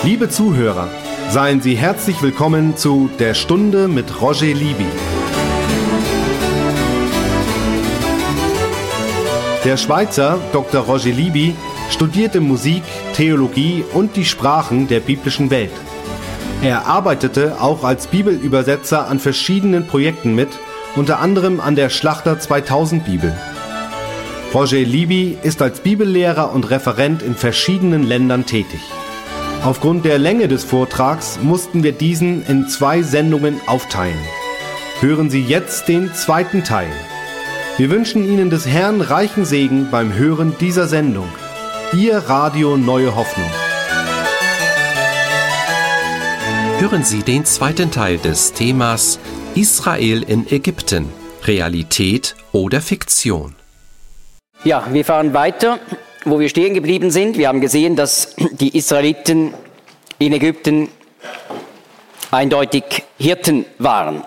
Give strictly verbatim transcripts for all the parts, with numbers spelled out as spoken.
Liebe Zuhörer, seien Sie herzlich willkommen zu Der Stunde mit Roger Libby. Der Schweizer Doktor Roger Libby studierte Musik, Theologie und die Sprachen der biblischen Welt. Er arbeitete auch als Bibelübersetzer an verschiedenen Projekten mit, unter anderem an der Schlachter zweitausend Bibel. Roger Libby ist als Bibellehrer und Referent in verschiedenen Ländern tätig. Aufgrund der Länge des Vortrags mussten wir diesen in zwei Sendungen aufteilen. Hören Sie jetzt den zweiten Teil. Wir wünschen Ihnen des Herrn reichen Segen beim Hören dieser Sendung. Ihr Radio Neue Hoffnung. Hören Sie den zweiten Teil des Themas Israel in Ägypten, Realität oder Fiktion. Ja, wir fahren weiter, wo wir stehen geblieben sind. Wir haben gesehen, dass die Israeliten in Ägypten eindeutig Hirten waren.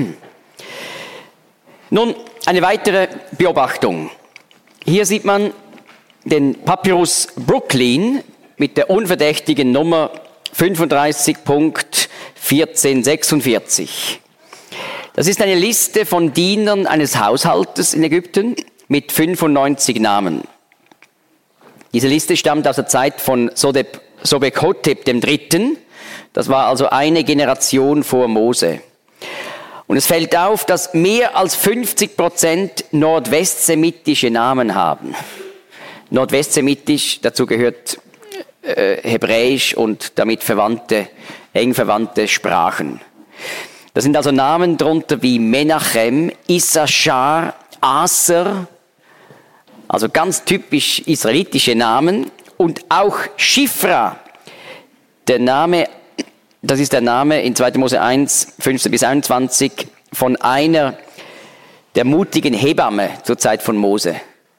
Nun, eine weitere Beobachtung. Hier sieht man den Papyrus Brooklyn mit der unverdächtigen Nummer fünfunddreißig Punkt vierzehn sechsundvierzig. Das ist eine Liste von Dienern eines Haushaltes in Ägypten mit fünfundneunzig Namen. Diese Liste stammt aus der Zeit von Sobek-Hotep dem Dritten. Das war also eine Generation vor Mose. Und es fällt auf, dass mehr als fünfzig Prozent nordwestsemitische Namen haben. Nordwestsemitisch, dazu gehört äh, Hebräisch und damit verwandte, eng verwandte Sprachen. Da sind also Namen drunter wie Menachem, Issachar, Aser, also ganz typisch israelitische Namen, und auch Shifra, der Name, das ist der Name in zweiter Mose eins, fünfzehn bis einundzwanzig von einer der mutigen Hebamme zur Zeit von Mose.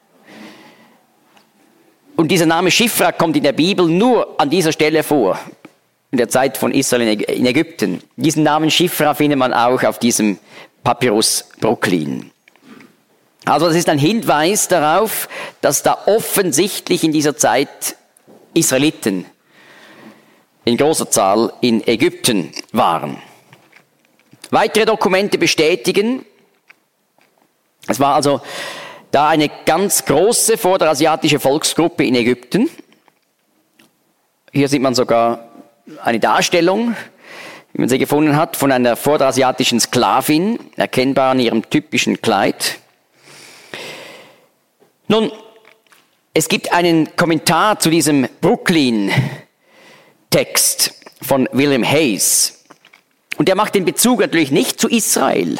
Und dieser Name Shifra kommt in der Bibel nur an dieser Stelle vor, in der Zeit von Israel in Ägypten. Diesen Namen Shifra findet man auch auf diesem Papyrus Brooklyn. Also das ist ein Hinweis darauf, dass da offensichtlich in dieser Zeit Israeliten in großer Zahl in Ägypten waren. Weitere Dokumente bestätigen, es war also da eine ganz große vorderasiatische Volksgruppe in Ägypten. Hier sieht man sogar eine Darstellung, wie man sie gefunden hat, von einer vorderasiatischen Sklavin, erkennbar an ihrem typischen Kleid. Nun, es gibt einen Kommentar zu diesem Brooklyn-Text von William Hayes. Und der macht den Bezug natürlich nicht zu Israel,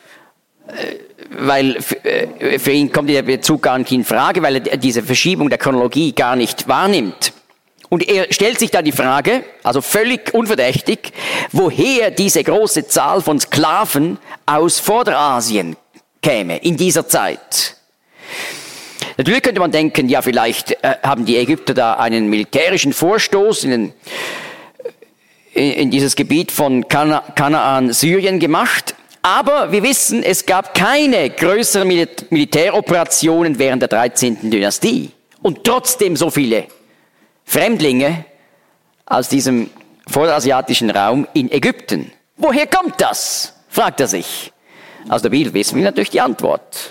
weil für ihn kommt der Bezug gar nicht in Frage, weil er diese Verschiebung der Chronologie gar nicht wahrnimmt. Und er stellt sich da die Frage, also völlig unverdächtig, woher diese große Zahl von Sklaven aus Vorderasien käme in dieser Zeit. Natürlich könnte man denken, ja, vielleicht äh, haben die Ägypter da einen militärischen Vorstoß in, den, in, in dieses Gebiet von Kana, Kanaan, Syrien gemacht. Aber wir wissen, es gab keine größeren Mil- Militäroperationen während der dreizehnten Dynastie. Und trotzdem so viele Fremdlinge aus diesem vorderasiatischen Raum in Ägypten. Woher kommt das? Fragt er sich. Aus der Bibel wissen wir natürlich die Antwort.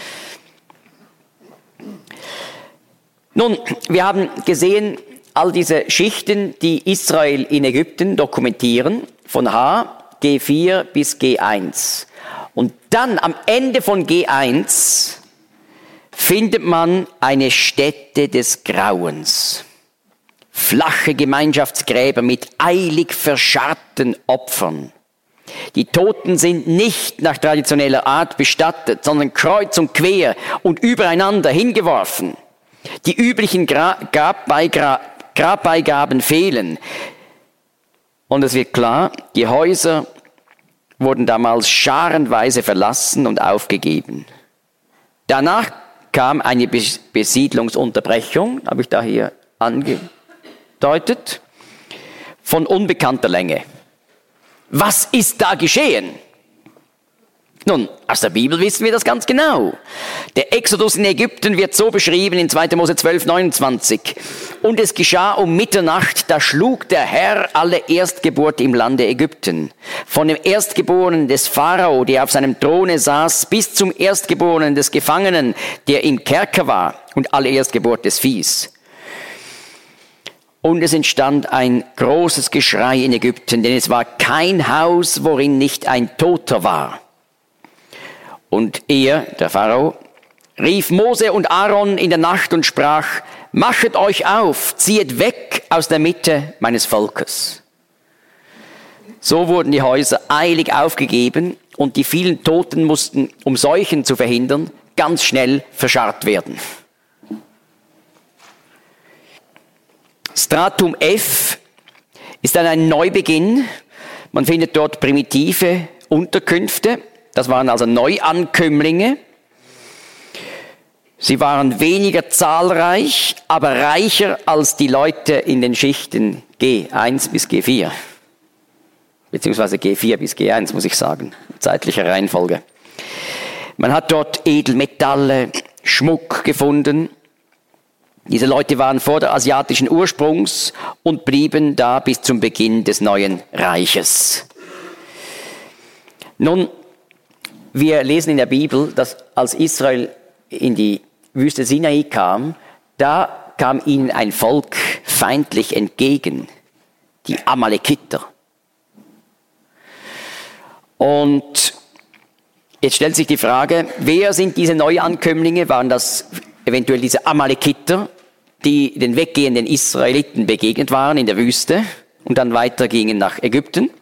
Nun, wir haben gesehen, all diese Schichten, die Israel in Ägypten dokumentieren, von H, G vier bis G eins. Und dann am Ende von G eins findet man eine Stätte des Grauens. Flache Gemeinschaftsgräber mit eilig verscharrten Opfern. Die Toten sind nicht nach traditioneller Art bestattet, sondern kreuz und quer und übereinander hingeworfen. Die üblichen Gra- Grabbeigra- Grabbeigaben fehlen. Und es wird klar, die Häuser wurden damals scharenweise verlassen und aufgegeben. Danach kam eine Bes- Besiedlungsunterbrechung, habe ich da hier angedeutet, von unbekannter Länge. Was ist da geschehen? Nun, aus der Bibel wissen wir das ganz genau. Der Exodus in Ägypten wird so beschrieben in zweiter Mose zwölf neunundzwanzig. Und es geschah um Mitternacht, da schlug der Herr alle Erstgeburt im Lande Ägypten. Von dem Erstgeborenen des Pharao, der auf seinem Throne saß, bis zum Erstgeborenen des Gefangenen, der im Kerker war, und alle Erstgeburt des Viehs. Und es entstand ein großes Geschrei in Ägypten, denn es war kein Haus, worin nicht ein Toter war. Und er, der Pharao, rief Mose und Aaron in der Nacht und sprach: Machet euch auf, ziehet weg aus der Mitte meines Volkes. So wurden die Häuser eilig aufgegeben und die vielen Toten mussten, um Seuchen zu verhindern, ganz schnell verscharrt werden. Stratum F ist dann ein Neubeginn. Man findet dort primitive Unterkünfte. Das waren also Neuankömmlinge. Sie waren weniger zahlreich, aber reicher als die Leute in den Schichten G eins bis G vier. Beziehungsweise G vier bis G eins, muss ich sagen, in zeitlicher Reihenfolge. Man hat dort Edelmetalle, Schmuck gefunden. Diese Leute waren vorderasiatischen Ursprungs und blieben da bis zum Beginn des neuen Reiches. Nun, wir lesen in der Bibel, dass als Israel in die Wüste Sinai kam, da kam ihnen ein Volk feindlich entgegen, die Amalekiter. Und jetzt stellt sich die Frage, wer sind diese Neuankömmlinge? Waren das eventuell diese Amalekiter, die den weggehenden Israeliten begegnet waren in der Wüste und dann weitergingen nach Ägypten?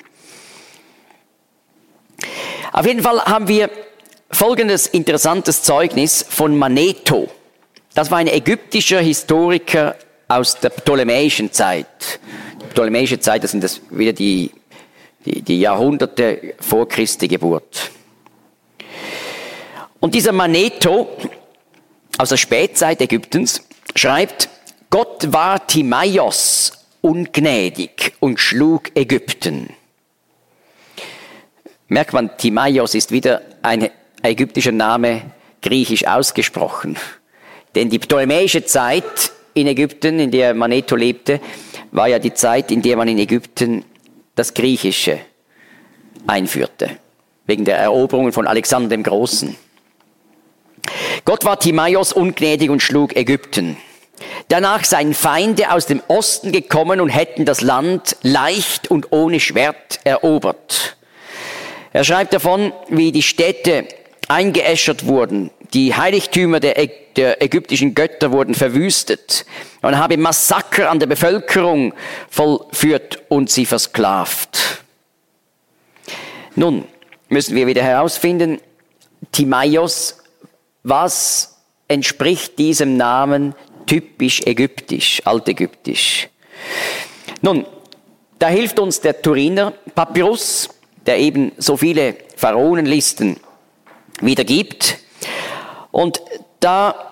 Auf jeden Fall haben wir folgendes interessantes Zeugnis von Manetho. Das war ein ägyptischer Historiker aus der ptolemäischen Zeit. Die ptolemäische Zeit, das sind das wieder die, die, die Jahrhunderte vor Christi Geburt. Und dieser Manetho aus der Spätzeit Ägyptens schreibt: Gott war Timaios ungnädig und schlug Ägypten. Merkt man, Timaios ist wieder ein ägyptischer Name, griechisch ausgesprochen. Denn die ptolemäische Zeit in Ägypten, in der Manetho lebte, war ja die Zeit, in der man in Ägypten das Griechische einführte, wegen der Eroberungen von Alexander dem Großen. Gott war Timaios ungnädig und schlug Ägypten. Danach seien Feinde aus dem Osten gekommen und hätten das Land leicht und ohne Schwert erobert. Er schreibt davon, wie die Städte eingeäschert wurden, die Heiligtümer der, Ä- der ägyptischen Götter wurden verwüstet. Man habe Massaker an der Bevölkerung vollführt und sie versklavt. Nun müssen wir wieder herausfinden, Timaios, was entspricht diesem Namen typisch ägyptisch, altägyptisch? Nun, da hilft uns der Turiner Papyrus, der eben so viele Pharaonenlisten wiedergibt. Und da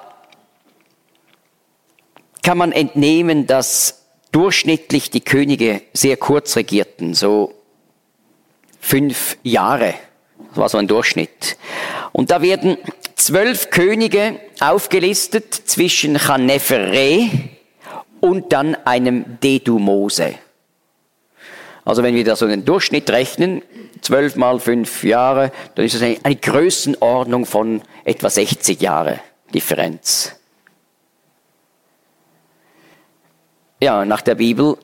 kann man entnehmen, dass durchschnittlich die Könige sehr kurz regierten, so fünf Jahre, das war so ein Durchschnitt. Und da werden zwölf Könige aufgelistet zwischen Chanefere und dann einem Dedumose. Also wenn wir da so einen Durchschnitt rechnen, zwölf mal fünf Jahre, dann ist das eine, eine Größenordnung von etwa sechzig Jahre Differenz. Ja, nach der Bibel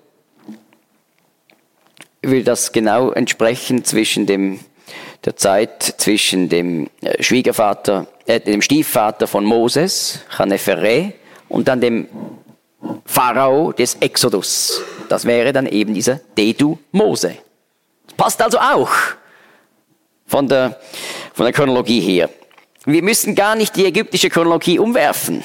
will das genau entsprechen zwischen dem, der Zeit zwischen dem Schwiegervater, äh, dem Stiefvater von Moses, Chanefere, und dann dem Pharao des Exodus. Das wäre dann eben dieser Dedumose. Das passt also auch von der, von der Chronologie her. Wir müssen gar nicht die ägyptische Chronologie umwerfen.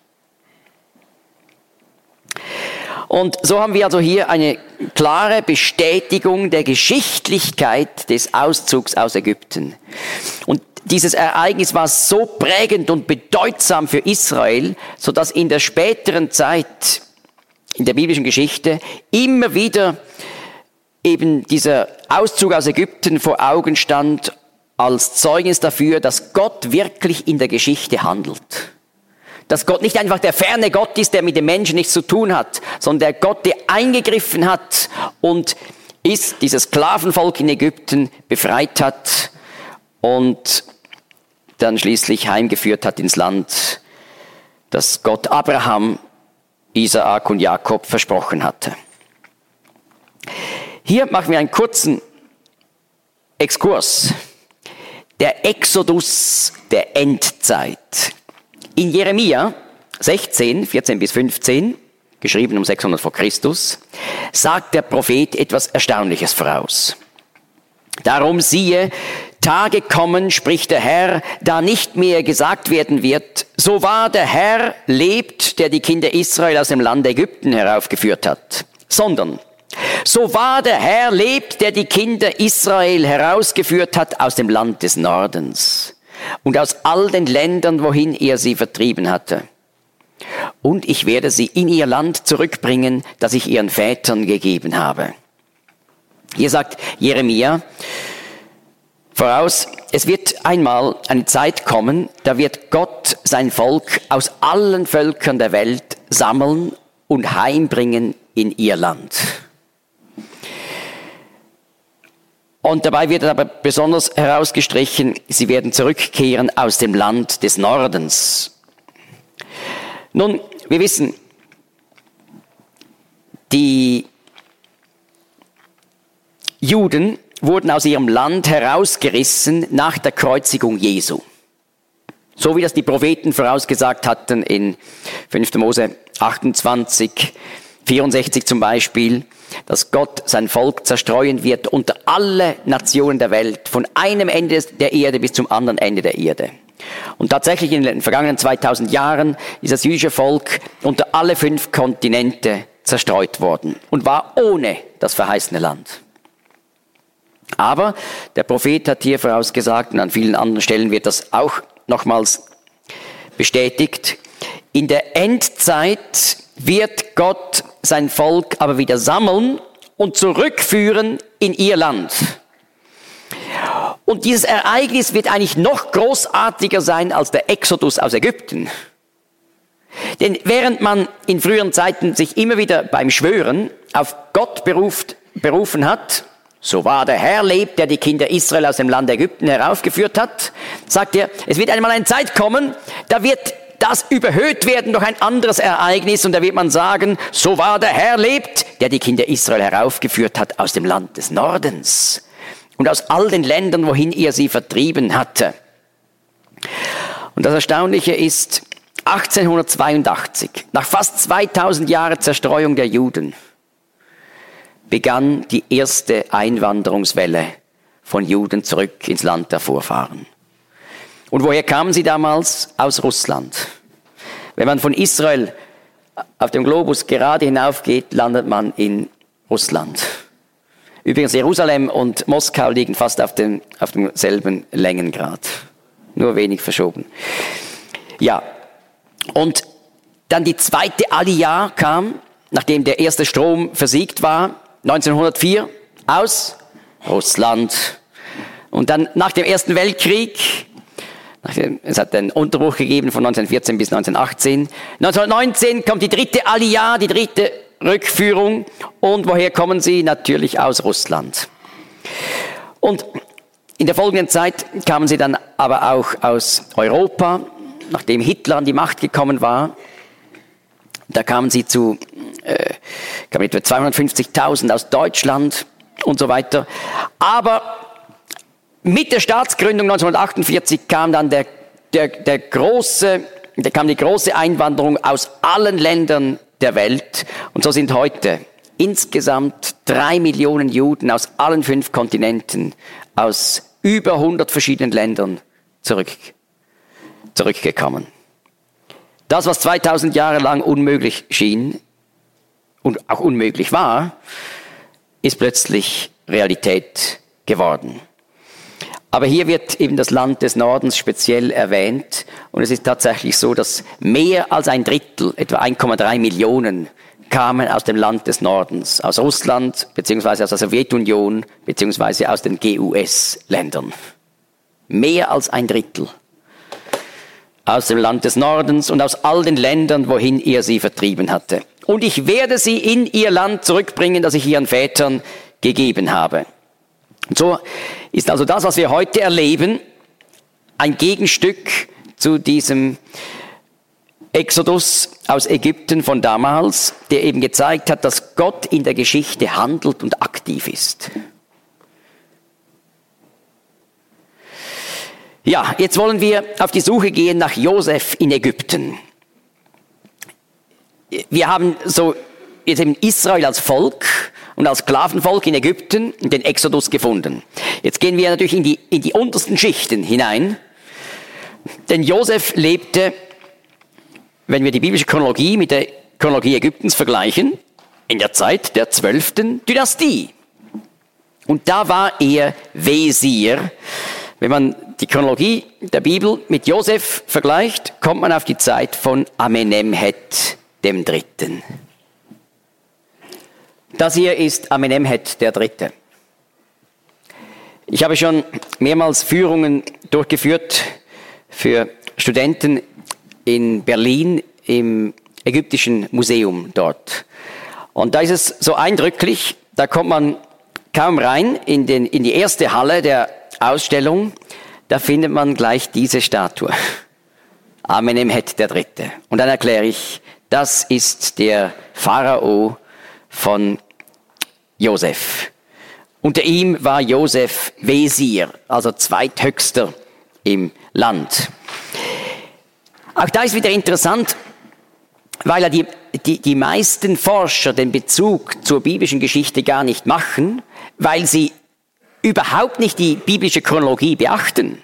Und so haben wir also hier eine klare Bestätigung der Geschichtlichkeit des Auszugs aus Ägypten. Und dieses Ereignis war so prägend und bedeutsam für Israel, sodass in der späteren Zeit, in der biblischen Geschichte, immer wieder eben dieser Auszug aus Ägypten vor Augen stand als Zeugnis dafür, dass Gott wirklich in der Geschichte handelt. Dass Gott nicht einfach der ferne Gott ist, der mit den Menschen nichts zu tun hat, sondern der Gott, der eingegriffen hat und ist, dieses Sklavenvolk in Ägypten befreit hat und dann schließlich heimgeführt hat ins Land, das Gott Abraham, Isaak und Jakob versprochen hatte. Hier machen wir einen kurzen Exkurs. Der Exodus der Endzeit. In Jeremia sechzehn, vierzehn bis fünfzehn, geschrieben um sechshundert vor Christus, sagt der Prophet etwas Erstaunliches voraus. Darum siehe, Tage kommen, spricht der Herr, da nicht mehr gesagt werden wird, so wahr der Herr lebt, der die Kinder Israel aus dem Land Ägypten heraufgeführt hat, sondern so wahr der Herr lebt, der die Kinder Israel herausgeführt hat aus dem Land des Nordens und aus all den Ländern, wohin er sie vertrieben hatte. Und ich werde sie in ihr Land zurückbringen, das ich ihren Vätern gegeben habe. Hier sagt Jeremia voraus, es wird einmal eine Zeit kommen, da wird Gott sein Volk aus allen Völkern der Welt sammeln und heimbringen in ihr Land. Und dabei wird aber besonders herausgestrichen, sie werden zurückkehren aus dem Land des Nordens. Nun, wir wissen, die Juden wurden aus ihrem Land herausgerissen nach der Kreuzigung Jesu. So wie das die Propheten vorausgesagt hatten in fünfter Mose achtundzwanzig, vierundsechzig zum Beispiel, dass Gott sein Volk zerstreuen wird unter alle Nationen der Welt, von einem Ende der Erde bis zum anderen Ende der Erde. Und tatsächlich in den vergangenen zweitausend Jahren ist das jüdische Volk unter alle fünf Kontinente zerstreut worden und war ohne das verheißene Land. Aber der Prophet hat hier vorausgesagt, und an vielen anderen Stellen wird das auch nochmals bestätigt, in der Endzeit wird Gott sein Volk aber wieder sammeln und zurückführen in ihr Land. Und dieses Ereignis wird eigentlich noch großartiger sein als der Exodus aus Ägypten. Denn während man in früheren Zeiten sich immer wieder beim Schwören auf Gott beruft, berufen hat, so wahr der Herr lebt, der die Kinder Israel aus dem Land Ägypten heraufgeführt hat, sagt er, es wird einmal eine Zeit kommen, da wird das überhöht werden durch ein anderes Ereignis und da wird man sagen, so wahr der Herr lebt, der die Kinder Israel heraufgeführt hat aus dem Land des Nordens und aus all den Ländern, wohin er sie vertrieben hatte. Und das Erstaunliche ist, achtzehnhundertzweiundachtzig, nach fast zweitausend Jahren Zerstreuung der Juden, begann die erste Einwanderungswelle von Juden zurück ins Land der Vorfahren. Und woher kamen sie damals? Aus Russland. Wenn man von Israel auf dem Globus gerade hinaufgeht, landet man in Russland. Übrigens, Jerusalem und Moskau liegen fast auf dem, auf demselben Längengrad. Nur wenig verschoben. Ja, und dann die zweite Aliyah kam, nachdem der erste Strom versiegt war, neunzehnhundertvier, aus Russland. Und dann nach dem Ersten Weltkrieg, es hat einen Unterbruch gegeben von neunzehnhundertvierzehn bis neunzehnhundertachtzehn. neunzehnhundertneunzehn kommt die dritte Aliyah, die dritte Rückführung. Und woher kommen sie? Natürlich aus Russland. Und in der folgenden Zeit kamen sie dann aber auch aus Europa, nachdem Hitler an die Macht gekommen war. Da kamen sie zu äh, kamen etwa zweihundertfünfzigtausend aus Deutschland und so weiter. Aber mit der Staatsgründung neunzehnhundertachtundvierzig kam dann der, der, der große, der kam die große Einwanderung aus allen Ländern der Welt. Und so sind heute insgesamt drei Millionen Juden aus allen fünf Kontinenten, aus über hundert verschiedenen Ländern zurück, zurückgekommen. Das, was zweitausend Jahre lang unmöglich schien und auch unmöglich war, ist plötzlich Realität geworden. Aber hier wird eben das Land des Nordens speziell erwähnt und es ist tatsächlich so, dass mehr als ein Drittel, etwa eins Komma drei Millionen, kamen aus dem Land des Nordens, aus Russland beziehungsweise aus der Sowjetunion beziehungsweise aus den G U S-Ländern. Mehr als ein Drittel. aus dem Land des Nordens und aus all den Ländern, wohin er sie vertrieben hatte. Und ich werde sie in ihr Land zurückbringen, das ich ihren Vätern gegeben habe. Und so ist also das, was wir heute erleben, ein Gegenstück zu diesem Exodus aus Ägypten von damals, der eben gezeigt hat, dass Gott in der Geschichte handelt und aktiv ist. Ja, jetzt wollen wir auf die Suche gehen nach Josef in Ägypten. Wir haben so jetzt eben Israel als Volk und als Sklavenvolk in Ägypten den Exodus gefunden. Jetzt gehen wir natürlich in die, in die untersten Schichten hinein, denn Josef lebte, wenn wir die biblische Chronologie mit der Chronologie Ägyptens vergleichen, in der Zeit der zwölften Dynastie. Und da war er Wesir. Wenn man die Chronologie der Bibel mit Josef vergleicht, kommt man auf die Zeit von Amenemhet dem Dritten. Das hier ist Amenemhet der Dritte. Ich habe schon mehrmals Führungen durchgeführt für Studenten in Berlin im Ägyptischen Museum dort. Und da ist es so eindrücklich, da kommt man kaum rein in, den, in die erste Halle der Ausstellung, da findet man gleich diese Statue. Amenemhet der Dritte. Und dann erkläre ich, das ist der Pharao von Josef. Unter ihm war Josef Wesir, also zweithöchster im Land. Auch da ist wieder interessant, weil ja die, die, die meisten Forscher den Bezug zur biblischen Geschichte gar nicht machen, weil sie überhaupt nicht die biblische Chronologie beachten.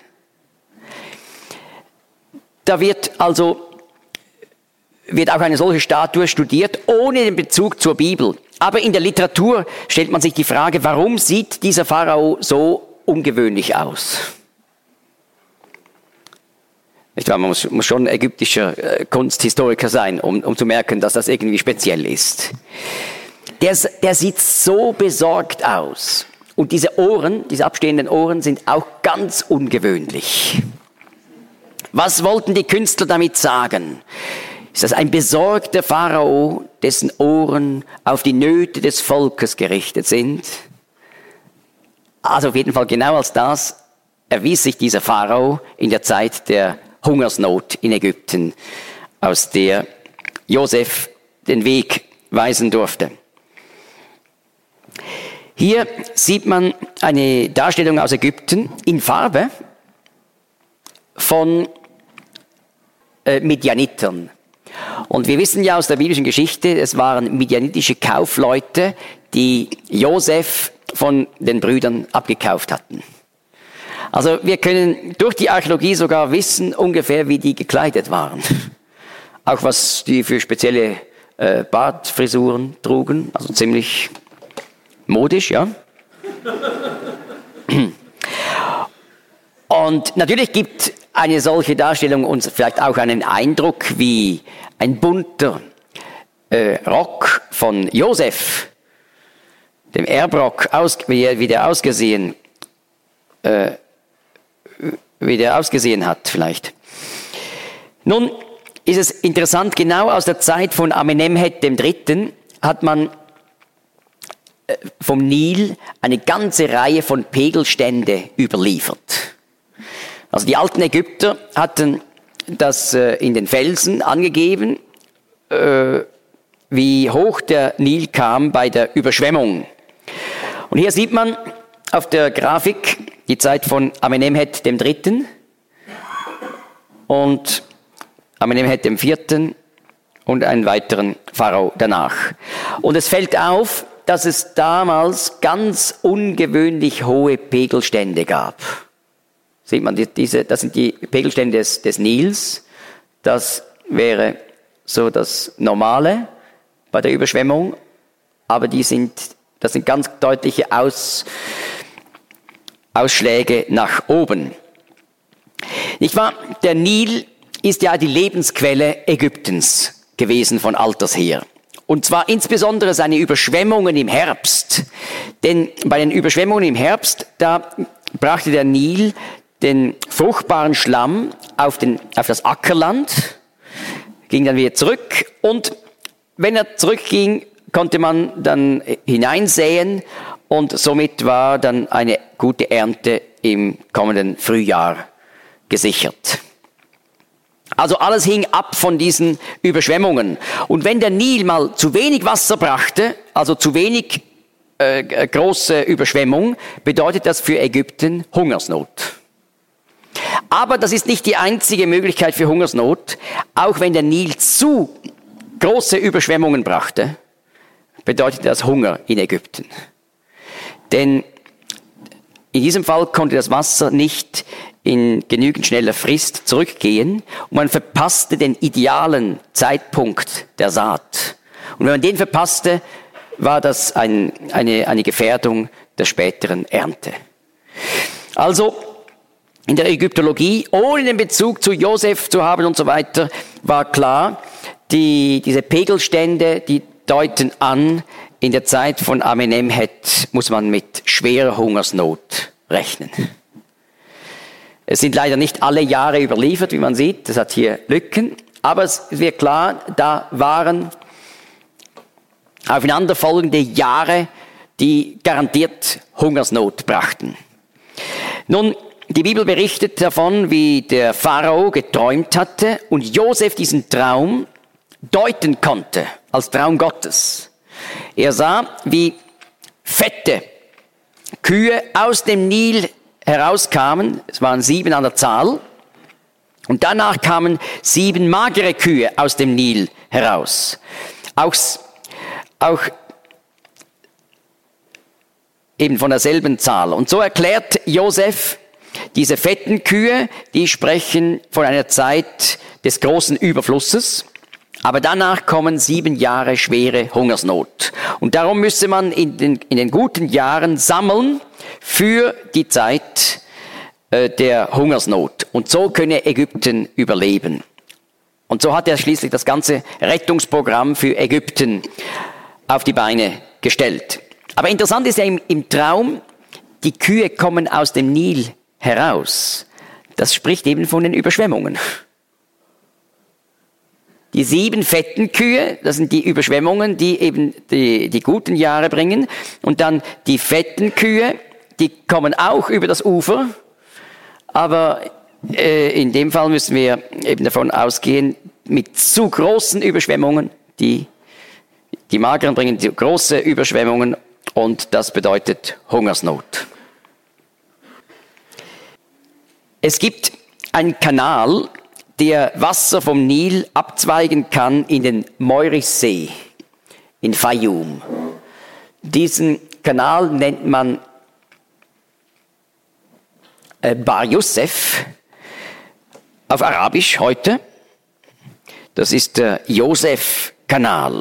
Da wird also wird auch eine solche Statue studiert, ohne den Bezug zur Bibel. Aber in der Literatur stellt man sich die Frage, warum sieht dieser Pharao so ungewöhnlich aus? Man muss, muss schon ägyptischer äh, Kunsthistoriker sein, um, um zu merken, dass das irgendwie speziell ist. Der, der sieht so besorgt aus. Und diese Ohren, diese abstehenden Ohren sind auch ganz ungewöhnlich. Was wollten die Künstler damit sagen? Ist das ein besorgter Pharao, dessen Ohren auf die Nöte des Volkes gerichtet sind? Also auf jeden Fall genau als das erwies sich dieser Pharao in der Zeit der Hungersnot in Ägypten, aus der Josef den Weg weisen durfte. Hier sieht man eine Darstellung aus Ägypten in Farbe von äh, Midianitern. Und wir wissen ja aus der biblischen Geschichte, es waren midianitische Kaufleute, die Josef von den Brüdern abgekauft hatten. Also wir können durch die Archäologie sogar wissen ungefähr, wie die gekleidet waren. Auch was die für spezielle äh, Bartfrisuren trugen, also ziemlich modisch, ja. Und natürlich gibt eine solche Darstellung uns vielleicht auch einen Eindruck, wie ein bunter äh, Rock von Josef, dem Erbrock, aus, wie, wie der ausgesehen äh, wie der ausgesehen hat vielleicht. Nun ist es interessant, genau aus der Zeit von Amenemhet dem Dritten hat man vom Nil eine ganze Reihe von Pegelstände überliefert. Also die alten Ägypter hatten das in den Felsen angegeben, wie hoch der Nil kam bei der Überschwemmung. Und hier sieht man auf der Grafik die Zeit von Amenemhet dem Dritten und Amenemhet dem Vierten und einen weiteren Pharao danach. Und es fällt auf, dass es damals ganz ungewöhnlich hohe Pegelstände gab. Sieht man, diese, das sind die Pegelstände des, des Nils. Das wäre so das Normale bei der Überschwemmung, aber die sind, das sind ganz deutliche Aus, Ausschläge nach oben. Nicht wahr? Der Nil ist ja die Lebensquelle Ägyptens gewesen von alters her. Und zwar insbesondere seine Überschwemmungen im Herbst. Denn bei den Überschwemmungen im Herbst, da brachte der Nil den fruchtbaren Schlamm auf, den, auf das Ackerland, ging dann wieder zurück und wenn er zurückging, konnte man dann hineinsäen und somit war dann eine gute Ernte im kommenden Frühjahr gesichert. Also alles hing ab von diesen Überschwemmungen. Und wenn der Nil mal zu wenig Wasser brachte, also zu wenig äh, große Überschwemmung, bedeutet das für Ägypten Hungersnot. Aber das ist nicht die einzige Möglichkeit für Hungersnot. Auch wenn der Nil zu große Überschwemmungen brachte, bedeutet das Hunger in Ägypten. Denn in diesem Fall konnte das Wasser nicht in genügend schneller Frist zurückgehen und man verpasste den idealen Zeitpunkt der Saat. Und wenn man den verpasste, war das ein, eine, eine Gefährdung der späteren Ernte. Also in der Ägyptologie, ohne den Bezug zu Josef zu haben und so weiter, war klar, die, diese Pegelstände, die deuten an, in der Zeit von Amenemhet muss man mit schwerer Hungersnot rechnen. Es sind leider nicht alle Jahre überliefert, wie man sieht, das hat hier Lücken, aber es wird klar, da waren aufeinanderfolgende Jahre, die garantiert Hungersnot brachten. Nun, die Bibel berichtet davon, wie der Pharao geträumt hatte und Josef diesen Traum deuten konnte als Traum Gottes. Er sah, wie fette Kühe aus dem Nil herauskamen, es waren sieben an der Zahl, und danach kamen sieben magere Kühe aus dem Nil heraus. Auch, auch eben von derselben Zahl. Und so erklärt Josef, diese fetten Kühe, die sprechen von einer Zeit des großen Überflusses, aber danach kommen sieben Jahre schwere Hungersnot. Und darum müsse man in den, in den guten Jahren sammeln für die Zeit äh, der Hungersnot. Und so könne Ägypten überleben. Und so hat er schließlich das ganze Rettungsprogramm für Ägypten auf die Beine gestellt. Aber interessant ist ja im, im Traum, die Kühe kommen aus dem Nil heraus. Das spricht eben von den Überschwemmungen. Die sieben fetten Kühe, das sind die Überschwemmungen, die eben die, die guten Jahre bringen. Und dann die fetten Kühe, die kommen auch über das Ufer. Aber äh, in dem Fall müssen wir eben davon ausgehen, mit zu großen Überschwemmungen, die, die mageren bringen die große Überschwemmungen und das bedeutet Hungersnot. Es gibt einen Kanal, der Wasser vom Nil abzweigen kann in den Meurissee in Fayum. Diesen Kanal nennt man äh, Bar Yosef auf Arabisch heute. Das ist der Josef-Kanal.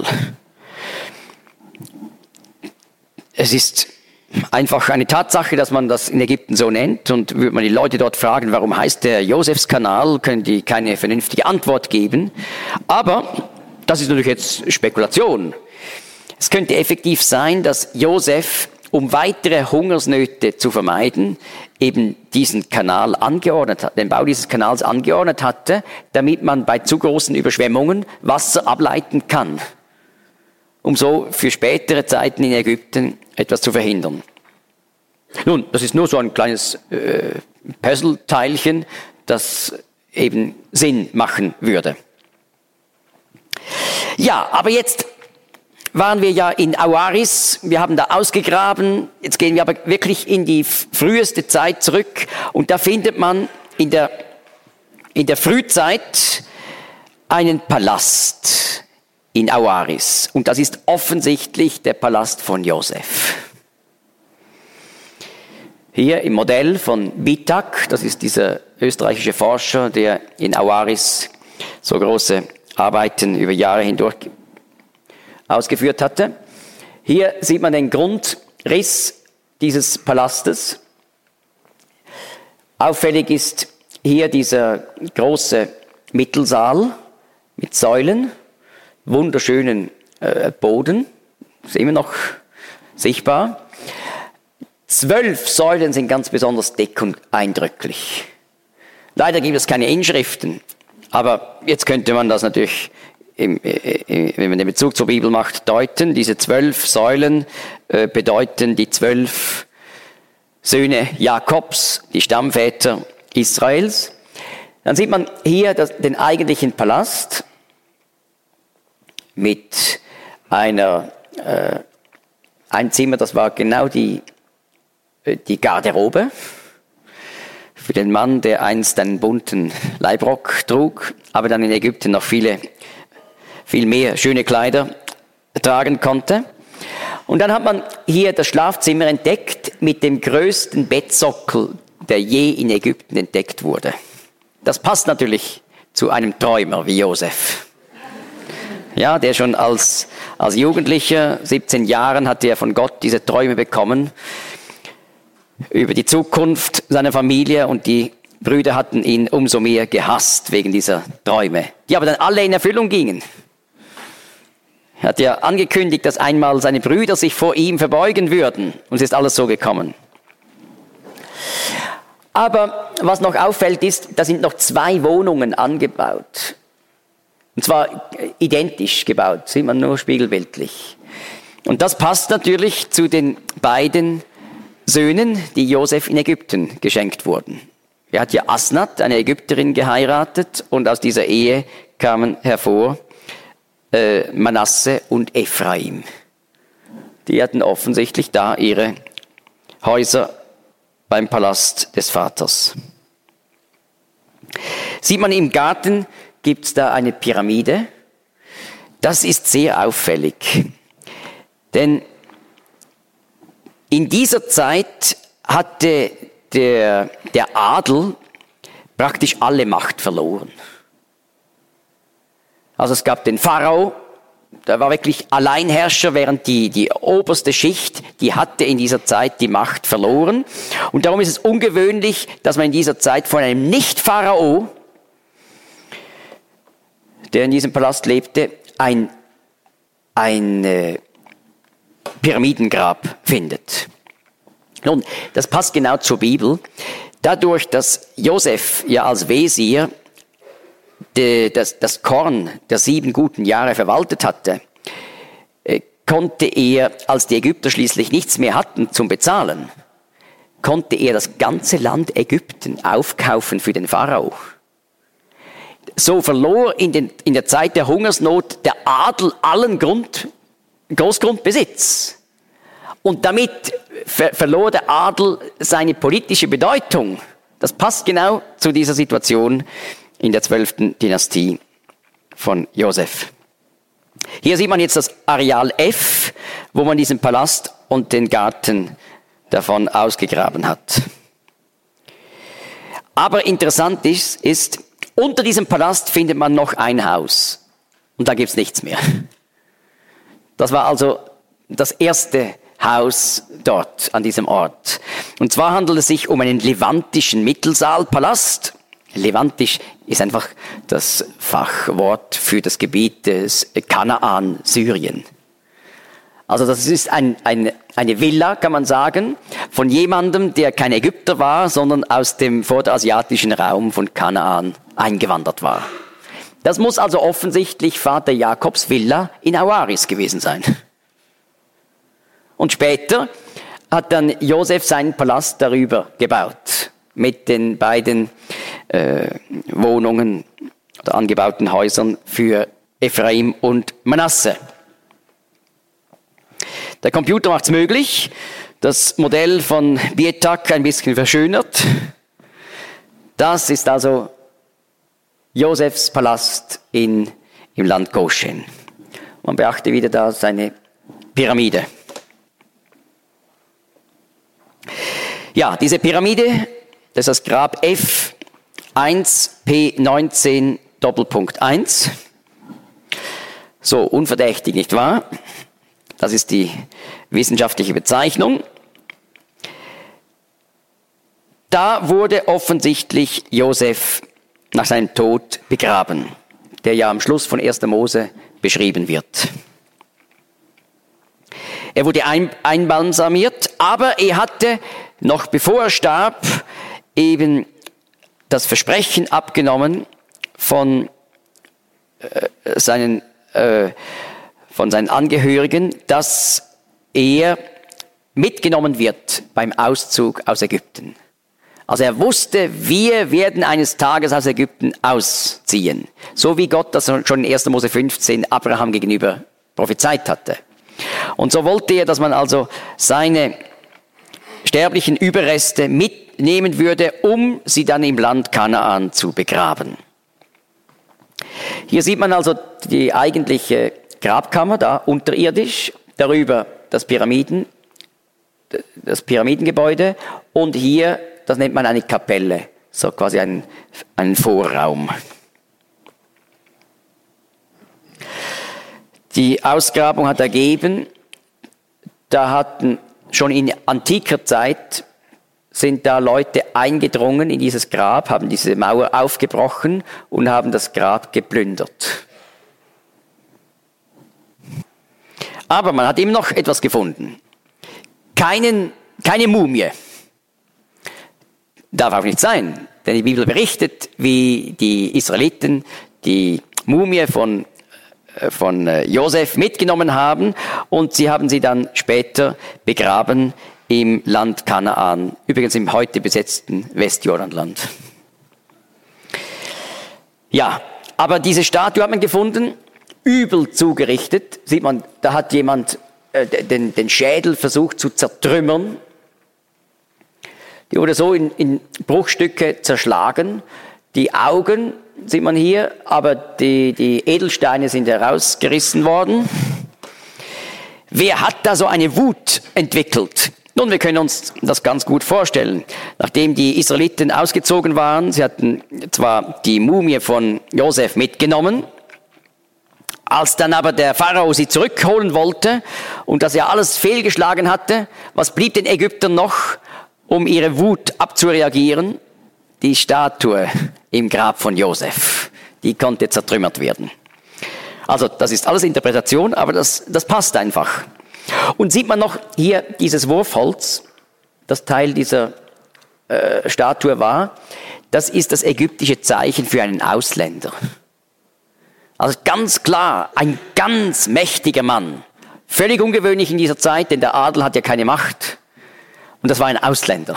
Es ist einfach eine Tatsache, dass man das in Ägypten so nennt, und würde man die Leute dort fragen, warum heißt der Josefskanal, können die keine vernünftige Antwort geben. Aber das ist natürlich jetzt Spekulation. Es könnte effektiv sein, dass Josef, um weitere Hungersnöte zu vermeiden, eben diesen Kanal angeordnet hat, den Bau dieses Kanals angeordnet hatte, damit man bei zu großen Überschwemmungen Wasser ableiten kann, um so für spätere Zeiten in Ägypten etwas zu verhindern. Nun, das ist nur so ein kleines äh, Puzzleteilchen, das eben Sinn machen würde. Ja, aber jetzt waren wir ja in Awaris, wir haben da ausgegraben, jetzt gehen wir aber wirklich in die früheste Zeit zurück und da findet man in der, in der Frühzeit einen Palast in Awaris. Und das ist offensichtlich der Palast von Josef. Hier im Modell von Bitak, das ist dieser österreichische Forscher, der in Awaris so große Arbeiten über Jahre hindurch ausgeführt hatte. Hier sieht man den Grundriss dieses Palastes. Auffällig ist hier dieser große Mittelsaal mit Säulen, wunderschönen äh, Boden, ist immer noch sichtbar. Zwölf Säulen sind ganz besonders dick und eindrücklich. Leider gibt es keine Inschriften, aber jetzt könnte man das natürlich, im, äh, wenn man den Bezug zur Bibel macht, deuten. Diese zwölf Säulen äh, bedeuten die zwölf Söhne Jakobs, die Stammväter Israels. Dann sieht man hier das, den eigentlichen Palast mit einer, äh, ein Zimmer, das war genau die, die Garderobe für den Mann, der einst einen bunten Leibrock trug, aber dann in Ägypten noch viele, viel mehr schöne Kleider tragen konnte. Und dann hat man hier das Schlafzimmer entdeckt mit dem größten Bettsockel, der je in Ägypten entdeckt wurde. Das passt natürlich zu einem Träumer wie Josef. Ja, der schon als, als Jugendlicher, siebzehn Jahren, hatte er von Gott diese Träume bekommen über die Zukunft seiner Familie, und die Brüder hatten ihn umso mehr gehasst wegen dieser Träume, die aber dann alle in Erfüllung gingen. Er hat ja angekündigt, dass einmal seine Brüder sich vor ihm verbeugen würden, und es ist alles so gekommen. Aber was noch auffällt ist, da sind noch zwei Wohnungen angebaut. Und zwar identisch gebaut, sieht man nur spiegelbildlich. Und das passt natürlich zu den beiden Söhnen, die Josef in Ägypten geschenkt wurden. Er hat ja Asnat, eine Ägypterin, geheiratet, und aus dieser Ehe kamen hervor äh, Manasse und Ephraim. Die hatten offensichtlich da ihre Häuser beim Palast des Vaters. Sieht man im Garten, gibt es da eine Pyramide. Das ist sehr auffällig, denn in dieser Zeit hatte der, der Adel praktisch alle Macht verloren. Also es gab den Pharao, der war wirklich Alleinherrscher, während die, die oberste Schicht, die hatte in dieser Zeit die Macht verloren. Und darum ist es ungewöhnlich, dass man in dieser Zeit von einem Nicht-Pharao, der in diesem Palast lebte, ein, ein äh, Pyramidengrab findet. Nun, das passt genau zur Bibel. Dadurch, dass Josef ja als Wesir de, das, das Korn der sieben guten Jahre verwaltet hatte, äh, konnte er, als die Ägypter schließlich nichts mehr hatten zum Bezahlen, konnte er das ganze Land Ägypten aufkaufen für den Pharao. So verlor in, den, in der Zeit der Hungersnot der Adel allen Grund, Großgrundbesitz. Und damit ver- verlor der Adel seine politische Bedeutung. Das passt genau zu dieser Situation in der zwölften Dynastie von Josef. Hier sieht man jetzt das Areal F, wo man diesen Palast und den Garten davon ausgegraben hat. Aber interessant ist, ist, unter diesem Palast findet man noch ein Haus. Und da gibt es nichts mehr. Das war also das erste Haus dort an diesem Ort. Und zwar handelt es sich um einen levantischen Mittelsaalpalast. Levantisch ist einfach das Fachwort für das Gebiet des Kanaan, Syrien. Also das ist ein, ein, eine Villa, kann man sagen, von jemandem, der kein Ägypter war, sondern aus dem vorderasiatischen Raum von Kanaan eingewandert war. Das muss also offensichtlich Vater Jakobs Villa in Awaris gewesen sein. Und später hat dann Josef seinen Palast darüber gebaut, mit den beiden äh, Wohnungen oder angebauten Häusern für Ephraim und Manasse. Der Computer macht es möglich, das Modell von Bietak ein bisschen verschönert. Das ist also Josefs Palast in, im Land Goshen. Man beachte wieder da seine Pyramide. Ja, diese Pyramide, das ist das Grab F eins P neunzehn Doppelpunkt eins. So, unverdächtig, nicht wahr? Das ist die wissenschaftliche Bezeichnung. Da wurde offensichtlich Josef nach seinem Tod begraben, der ja am Schluss von erster Mose beschrieben wird. Er wurde ein, einbalsamiert, aber er hatte, noch bevor er starb, eben das Versprechen abgenommen von äh, seinen, äh, von seinen Angehörigen, dass er mitgenommen wird beim Auszug aus Ägypten. Also er wusste, wir werden eines Tages aus Ägypten ausziehen. So wie Gott das schon in erster Mose fünfzehn Abraham gegenüber prophezeit hatte. Und so wollte er, dass man also seine sterblichen Überreste mitnehmen würde, um sie dann im Land Kanaan zu begraben. Hier sieht man also die eigentliche Grabkammer, da unterirdisch, darüber das Pyramiden, das Pyramidengebäude und hier, das nennt man eine Kapelle, so quasi ein, einen Vorraum. Die Ausgrabung hat ergeben, da hatten schon in antiker Zeit sind da Leute eingedrungen in dieses Grab, haben diese Mauer aufgebrochen und haben das Grab geplündert. Aber man hat immer noch etwas gefunden. Keinen, keine Mumie. Darf auch nicht sein, denn die Bibel berichtet, wie die Israeliten die Mumie von, von Josef mitgenommen haben und sie haben sie dann später begraben im Land Kanaan, übrigens im heute besetzten Westjordanland. Ja, aber diese Statue hat man gefunden, übel zugerichtet, sieht man, da hat jemand äh, den, den Schädel versucht zu zertrümmern. Die wurde so in, in Bruchstücke zerschlagen. Die Augen sieht man hier, aber die, die Edelsteine sind herausgerissen worden. Wer hat da so eine Wut entwickelt? Nun, wir können uns das ganz gut vorstellen. Nachdem die Israeliten ausgezogen waren, sie hatten zwar die Mumie von Josef mitgenommen, als dann aber der Pharao sie zurückholen wollte und das ja alles fehlgeschlagen hatte, was blieb den Ägyptern noch, um ihre Wut abzureagieren? Die Statue im Grab von Josef. Die konnte zertrümmert werden. Also das ist alles Interpretation, aber das, das passt einfach. Und sieht man noch hier dieses Wurfholz, das Teil dieser äh, Statue war, das ist das ägyptische Zeichen für einen Ausländer. Also ganz klar, ein ganz mächtiger Mann. Völlig ungewöhnlich in dieser Zeit, denn der Adel hat ja keine Macht. Und das war ein Ausländer.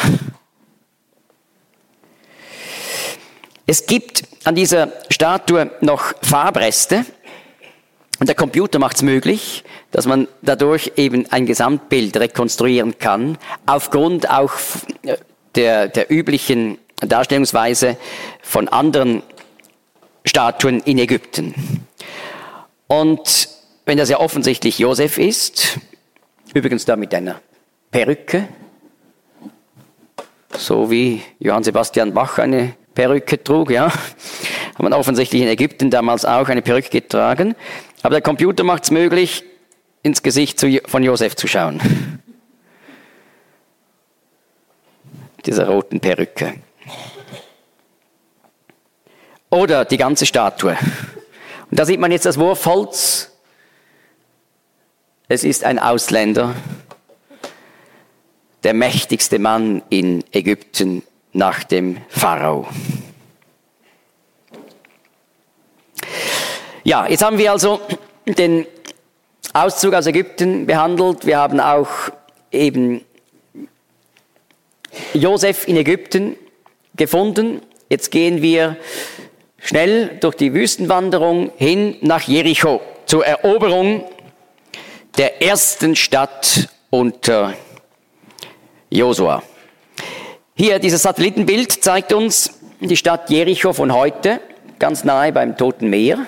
Es gibt an dieser Statue noch Farbreste. Und der Computer macht es möglich, dass man dadurch eben ein Gesamtbild rekonstruieren kann, aufgrund auch der, der üblichen Darstellungsweise von anderen Statuen in Ägypten. Und wenn das ja offensichtlich Josef ist, übrigens da mit einer Perücke, so wie Johann Sebastian Bach eine Perücke trug, ja, hat man offensichtlich in Ägypten damals auch eine Perücke getragen. Aber der Computer macht es möglich, ins Gesicht von Josef zu schauen. Dieser roten Perücke. Oder die ganze Statue. Und da sieht man jetzt das Wurfholz. Es ist ein Ausländer. Der mächtigste Mann in Ägypten nach dem Pharao. Ja, jetzt haben wir also den Auszug aus Ägypten behandelt. Wir haben auch eben Josef in Ägypten gefunden. Jetzt gehen wir schnell durch die Wüstenwanderung hin nach Jericho zur Eroberung der ersten Stadt unter Josua. Hier, dieses Satellitenbild zeigt uns die Stadt Jericho von heute, ganz nahe beim Toten Meer.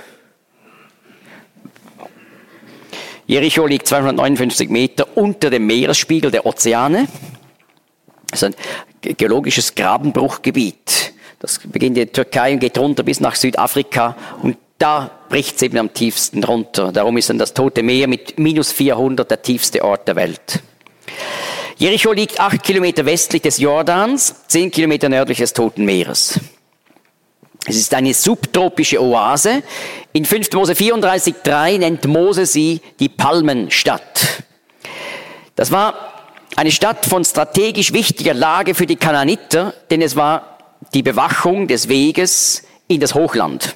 Jericho liegt zweihundertneunundfünfzig Meter unter dem Meeresspiegel der Ozeane. Das ist ein geologisches Grabenbruchgebiet. Das beginnt in der Türkei und geht runter bis nach Südafrika und da bricht es eben am tiefsten runter. Darum ist dann das Tote Meer mit minus vierhundert der tiefste Ort der Welt. Jericho liegt acht Kilometer westlich des Jordans, zehn Kilometer nördlich des Toten Meeres. Es ist eine subtropische Oase. In fünfter Mose vierunddreißig drei nennt Mose sie die Palmenstadt. Das war eine Stadt von strategisch wichtiger Lage für die Kanaaniter, denn es war die Bewachung des Weges in das Hochland.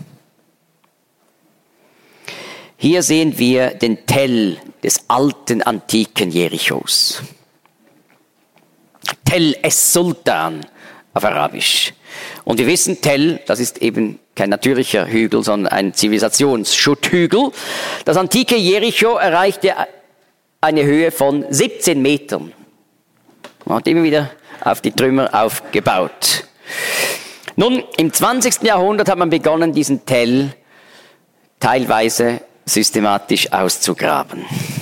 Hier sehen wir den Tell des alten, antiken Jerichos. Tell es-Sultan auf Arabisch. Und wir wissen, Tell, das ist eben kein natürlicher Hügel, sondern ein Zivilisationsschutthügel. Das antike Jericho erreichte eine Höhe von siebzehn Metern. Man hat immer wieder auf die Trümmer aufgebaut. Nun, im zwanzigsten Jahrhundert hat man begonnen, diesen Tell teilweise systematisch auszugraben.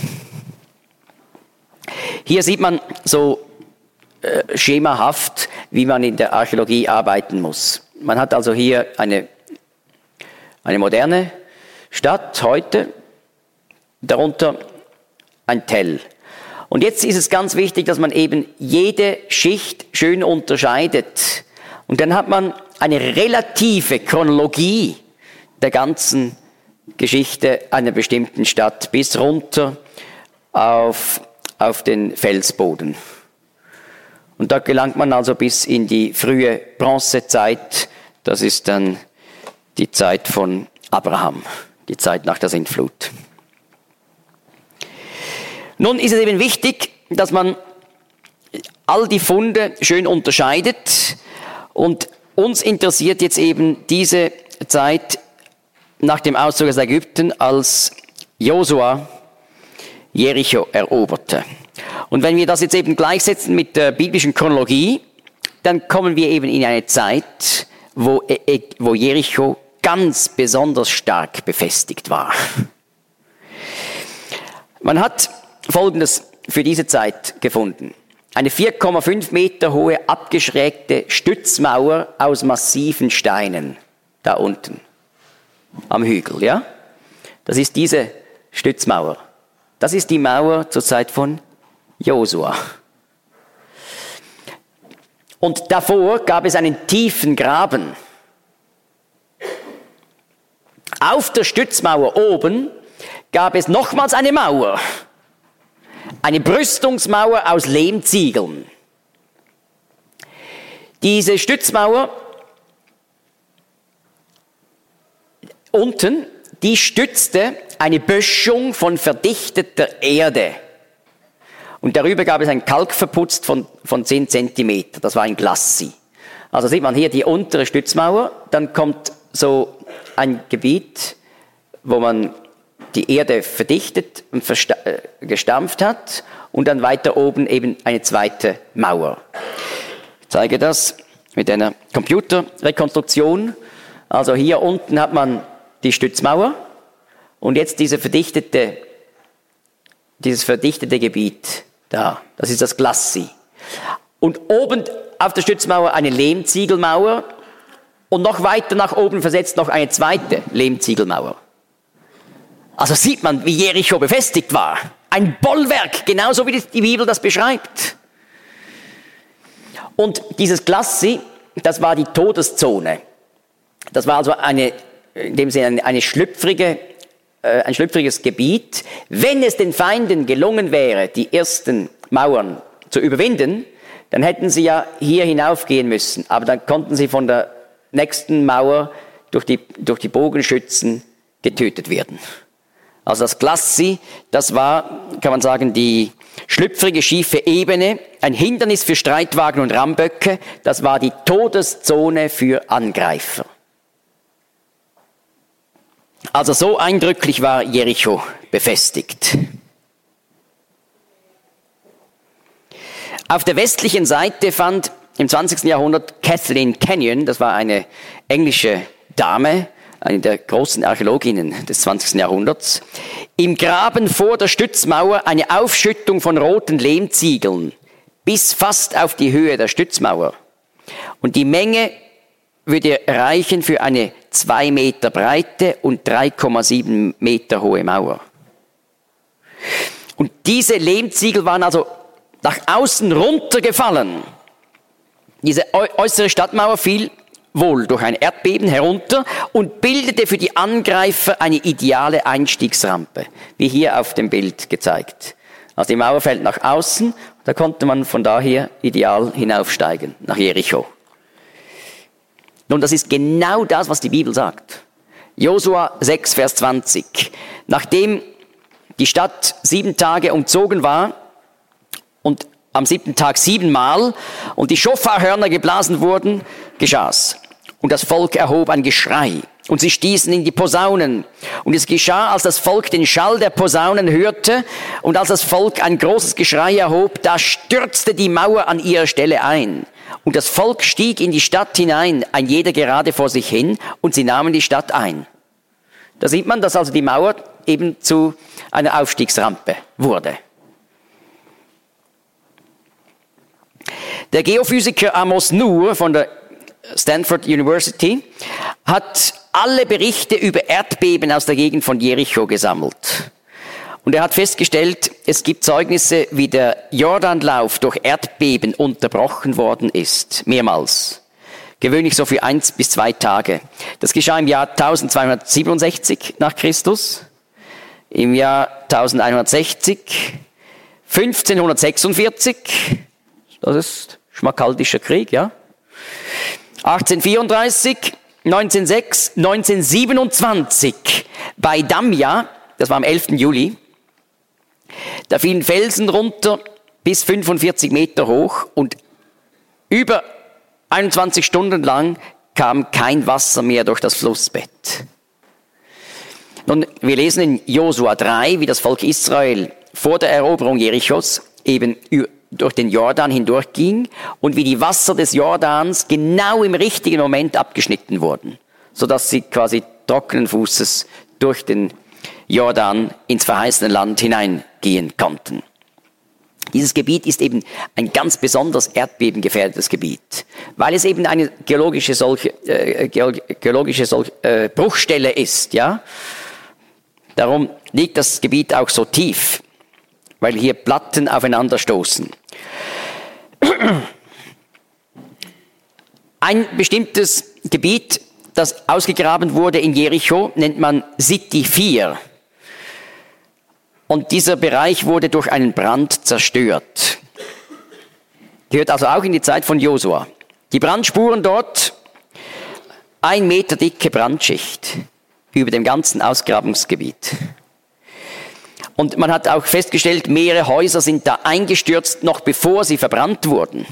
Hier sieht man so äh, schemahaft, wie man in der Archäologie arbeiten muss. Man hat also hier eine, eine moderne Stadt heute, darunter ein Tell. Und jetzt ist es ganz wichtig, dass man eben jede Schicht schön unterscheidet. Und dann hat man eine relative Chronologie der ganzen Geschichte einer bestimmten Stadt bis runter auf, auf den Felsboden. Und da gelangt man also bis in die frühe Bronzezeit. Das ist dann die Zeit von Abraham, die Zeit nach der Sintflut. Nun ist es eben wichtig, dass man all die Funde schön unterscheidet. Und uns interessiert jetzt eben diese Zeit nach dem Auszug aus Ägypten, als Josua Jericho eroberte. Und wenn wir das jetzt eben gleichsetzen mit der biblischen Chronologie, dann kommen wir eben in eine Zeit, wo, wo Jericho ganz besonders stark befestigt war. Man hat Folgendes für diese Zeit gefunden. Eine vier Komma fünf Meter hohe abgeschrägte Stützmauer aus massiven Steinen, da unten am Hügel, ja? Das ist diese Stützmauer. Das ist die Mauer zur Zeit von Josua. Und davor gab es einen tiefen Graben. Auf der Stützmauer oben gab es nochmals eine Mauer. Eine Brüstungsmauer aus Lehmziegeln. Diese Stützmauer unten, die stützte eine Böschung von verdichteter Erde. Und darüber gab es ein Kalkverputz von, von zehn Zentimeter. Das war ein Glacis. Also sieht man hier die untere Stützmauer. Dann kommt so ein Gebiet, wo man die Erde verdichtet und gestampft hat. Und dann weiter oben eben eine zweite Mauer. Ich zeige das mit einer Computerrekonstruktion. Also hier unten hat man die Stützmauer und jetzt diese verdichtete, dieses verdichtete Gebiet da, das ist das Glacis. Und oben auf der Stützmauer eine Lehmziegelmauer und noch weiter nach oben versetzt noch eine zweite Lehmziegelmauer. Also sieht man, wie Jericho befestigt war. Ein Bollwerk, genauso wie die Bibel das beschreibt. Und dieses Glacis, das war die Todeszone. Das war also eine in dem Sinne eine, eine schlüpfrige, äh, ein schlüpfriges Gebiet. Wenn es den Feinden gelungen wäre, die ersten Mauern zu überwinden, dann hätten sie ja hier hinaufgehen müssen. Aber dann konnten sie von der nächsten Mauer durch die, durch die Bogenschützen getötet werden. Also das Glacis, das war, kann man sagen, die schlüpfrige, schiefe Ebene, ein Hindernis für Streitwagen und Ramböcke. Das war die Todeszone für Angreifer. Also so eindrücklich war Jericho befestigt. Auf der westlichen Seite fand im zwanzigsten Jahrhundert Kathleen Kenyon, das war eine englische Dame, eine der großen Archäologinnen des zwanzigsten Jahrhunderts, im Graben vor der Stützmauer eine Aufschüttung von roten Lehmziegeln bis fast auf die Höhe der Stützmauer. Und die Menge würde reichen für eine zwei Meter breite und drei Komma sieben Meter hohe Mauer. Und diese Lehmziegel waren also nach außen runtergefallen. Diese äußere Stadtmauer fiel wohl durch ein Erdbeben herunter und bildete für die Angreifer eine ideale Einstiegsrampe, wie hier auf dem Bild gezeigt. Also die Mauer fällt nach außen, da konnte man von daher ideal hinaufsteigen, nach Jericho. Nun, das ist genau das, was die Bibel sagt. Josua sechs, Vers zwanzig. Nachdem die Stadt sieben Tage umzogen war und am siebten Tag siebenmal und die Schofarhörner geblasen wurden, geschah's. Und das Volk erhob ein Geschrei und sie stießen in die Posaunen. Und es geschah, als das Volk den Schall der Posaunen hörte und als das Volk ein großes Geschrei erhob, da stürzte die Mauer an ihrer Stelle ein. Und das Volk stieg in die Stadt hinein, ein jeder gerade vor sich hin, und sie nahmen die Stadt ein. Da sieht man, dass also die Mauer eben zu einer Aufstiegsrampe wurde. Der Geophysiker Amos Noor von der Stanford University hat alle Berichte über Erdbeben aus der Gegend von Jericho gesammelt. Und er hat festgestellt, es gibt Zeugnisse, wie der Jordanlauf durch Erdbeben unterbrochen worden ist, mehrmals. Gewöhnlich so für eins bis zwei Tage. Das geschah im Jahr zwölfhundertsiebenundsechzig nach Christus, im Jahr elfhundertsechzig, fünfzehnhundertsechsundvierzig, das ist schmalkaldischer Krieg, ja. achtzehnhundertvierunddreißig, neunzehnhundertsechs, neunzehnhundertsiebenundzwanzig bei Damja, das war am elften Juli, da fielen Felsen runter bis fünfundvierzig Meter hoch und über einundzwanzig Stunden lang kam kein Wasser mehr durch das Flussbett. Nun, wir lesen in Josua drei, wie das Volk Israel vor der Eroberung Jerichos eben durch den Jordan hindurchging und wie die Wasser des Jordans genau im richtigen Moment abgeschnitten wurden, sodass sie quasi trockenen Fußes durch den Jordan ins verheißene Land hineingehen konnten. Dieses Gebiet ist eben ein ganz besonders erdbebengefährdetes Gebiet, weil es eben eine geologische, solche, äh, geologische solche, äh, Bruchstelle ist. Ja? Darum liegt das Gebiet auch so tief, weil hier Platten aufeinander stoßen. Ein bestimmtes Gebiet, das ausgegraben wurde in Jericho, nennt man City vier. Und dieser Bereich wurde durch einen Brand zerstört. Gehört also auch in die Zeit von Josua. Die Brandspuren dort, ein Meter dicke Brandschicht über dem ganzen Ausgrabungsgebiet. Und man hat auch festgestellt, mehrere Häuser sind da eingestürzt, noch bevor sie verbrannt wurden.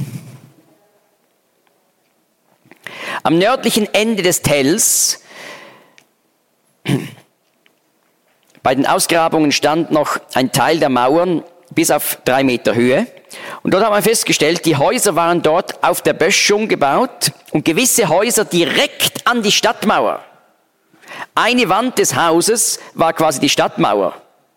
Am nördlichen Ende des Tells, bei den Ausgrabungen stand noch ein Teil der Mauern bis auf drei Meter Höhe. Und dort hat man festgestellt, die Häuser waren dort auf der Böschung gebaut und gewisse Häuser direkt an die Stadtmauer. Eine Wand des Hauses war quasi die Stadtmauer.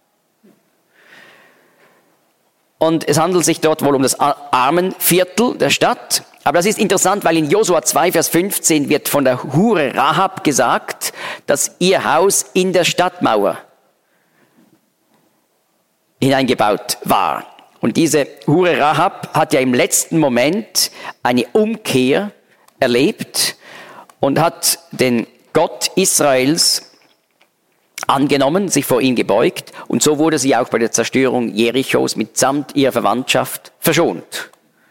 Und es handelt sich dort wohl um das Armenviertel der Stadt. Aber das ist interessant, weil in Josua zwei, Vers fünfzehn wird von der Hure Rahab gesagt, dass ihr Haus in der Stadtmauer hineingebaut war. Und diese Hure Rahab hat ja im letzten Moment eine Umkehr erlebt und hat den Gott Israels angenommen, sich vor ihm gebeugt, und so wurde sie auch bei der Zerstörung Jerichos mitsamt ihrer Verwandtschaft verschont.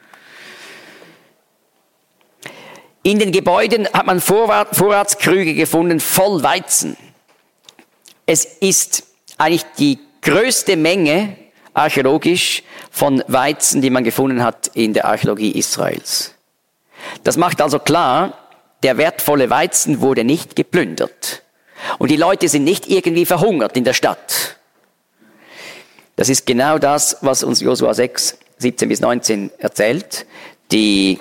In den Gebäuden hat man Vorrat, Vorratskrüge gefunden voll Weizen. Es ist eigentlich die größte Menge archäologisch von Weizen, die man gefunden hat in der Archäologie Israels. Das macht also klar, der wertvolle Weizen wurde nicht geplündert. Und die Leute sind nicht irgendwie verhungert in der Stadt. Das ist genau das, was uns Josua sechs, siebzehn bis neunzehn erzählt. Die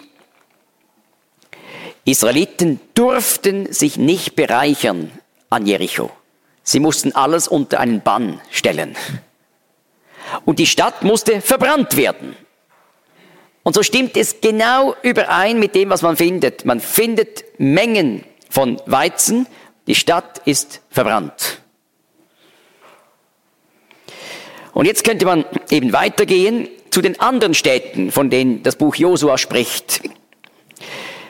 Israeliten durften sich nicht bereichern an Jericho. Sie mussten alles unter einen Bann stellen. Und die Stadt musste verbrannt werden. Und so stimmt es genau überein mit dem, was man findet. Man findet Mengen von Weizen. Die Stadt ist verbrannt. Und jetzt könnte man eben weitergehen zu den anderen Städten, von denen das Buch Josua spricht.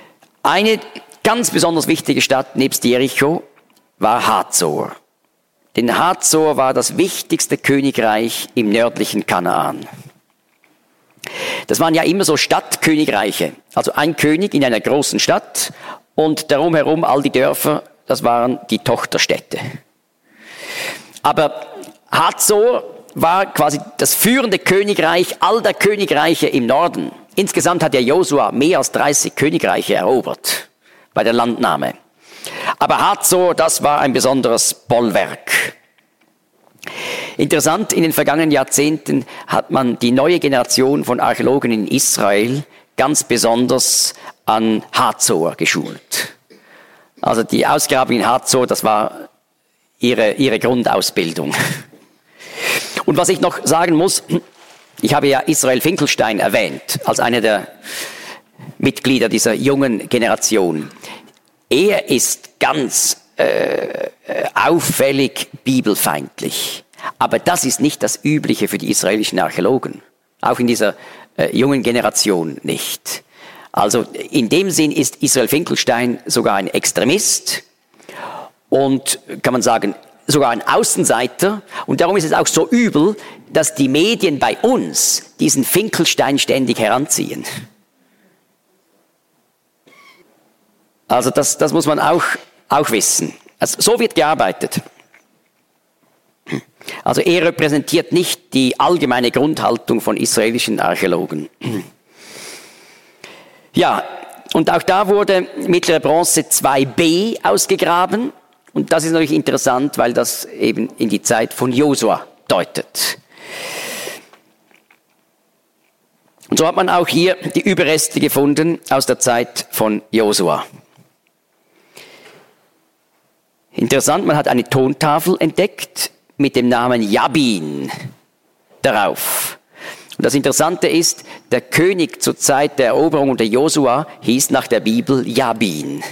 Eine ganz besonders wichtige Stadt nebst Jericho war Hazor. Denn Hazor war das wichtigste Königreich im nördlichen Kanaan. Das waren ja immer so Stadtkönigreiche. Also ein König in einer großen Stadt und darum herum all die Dörfer, das waren die Tochterstädte. Aber Hazor war quasi das führende Königreich all der Königreiche im Norden. Insgesamt hat ja Josua mehr als dreißig Königreiche erobert bei der Landnahme. Aber Hazor, das war ein besonderes Bollwerk. Interessant, in den vergangenen Jahrzehnten hat man die neue Generation von Archäologen in Israel ganz besonders an Hazor geschult. Also die Ausgrabung in Hazor, das war ihre, ihre Grundausbildung. Und was ich noch sagen muss, ich habe ja Israel Finkelstein erwähnt, als einer der Mitglieder dieser jungen Generation. Er ist ganz äh, auffällig bibelfeindlich. Aber das ist nicht das Übliche für die israelischen Archäologen. Auch in dieser äh, jungen Generation nicht. Also in dem Sinn ist Israel Finkelstein sogar ein Extremist und, kann man sagen, sogar ein Außenseiter. Und darum ist es auch so übel, dass die Medien bei uns diesen Finkelstein ständig heranziehen. Also das, das muss man auch, auch wissen. Also so wird gearbeitet. Also er repräsentiert nicht die allgemeine Grundhaltung von israelischen Archäologen. Ja, und auch da wurde mittlere Bronze zwei b ausgegraben. Und das ist natürlich interessant, weil das eben in die Zeit von Josua deutet. Und so hat man auch hier die Überreste gefunden aus der Zeit von Josua. Interessant, man hat eine Tontafel entdeckt mit dem Namen Jabin darauf. Und das Interessante ist, der König zur Zeit der Eroberung unter Josua hieß nach der Bibel Jabin.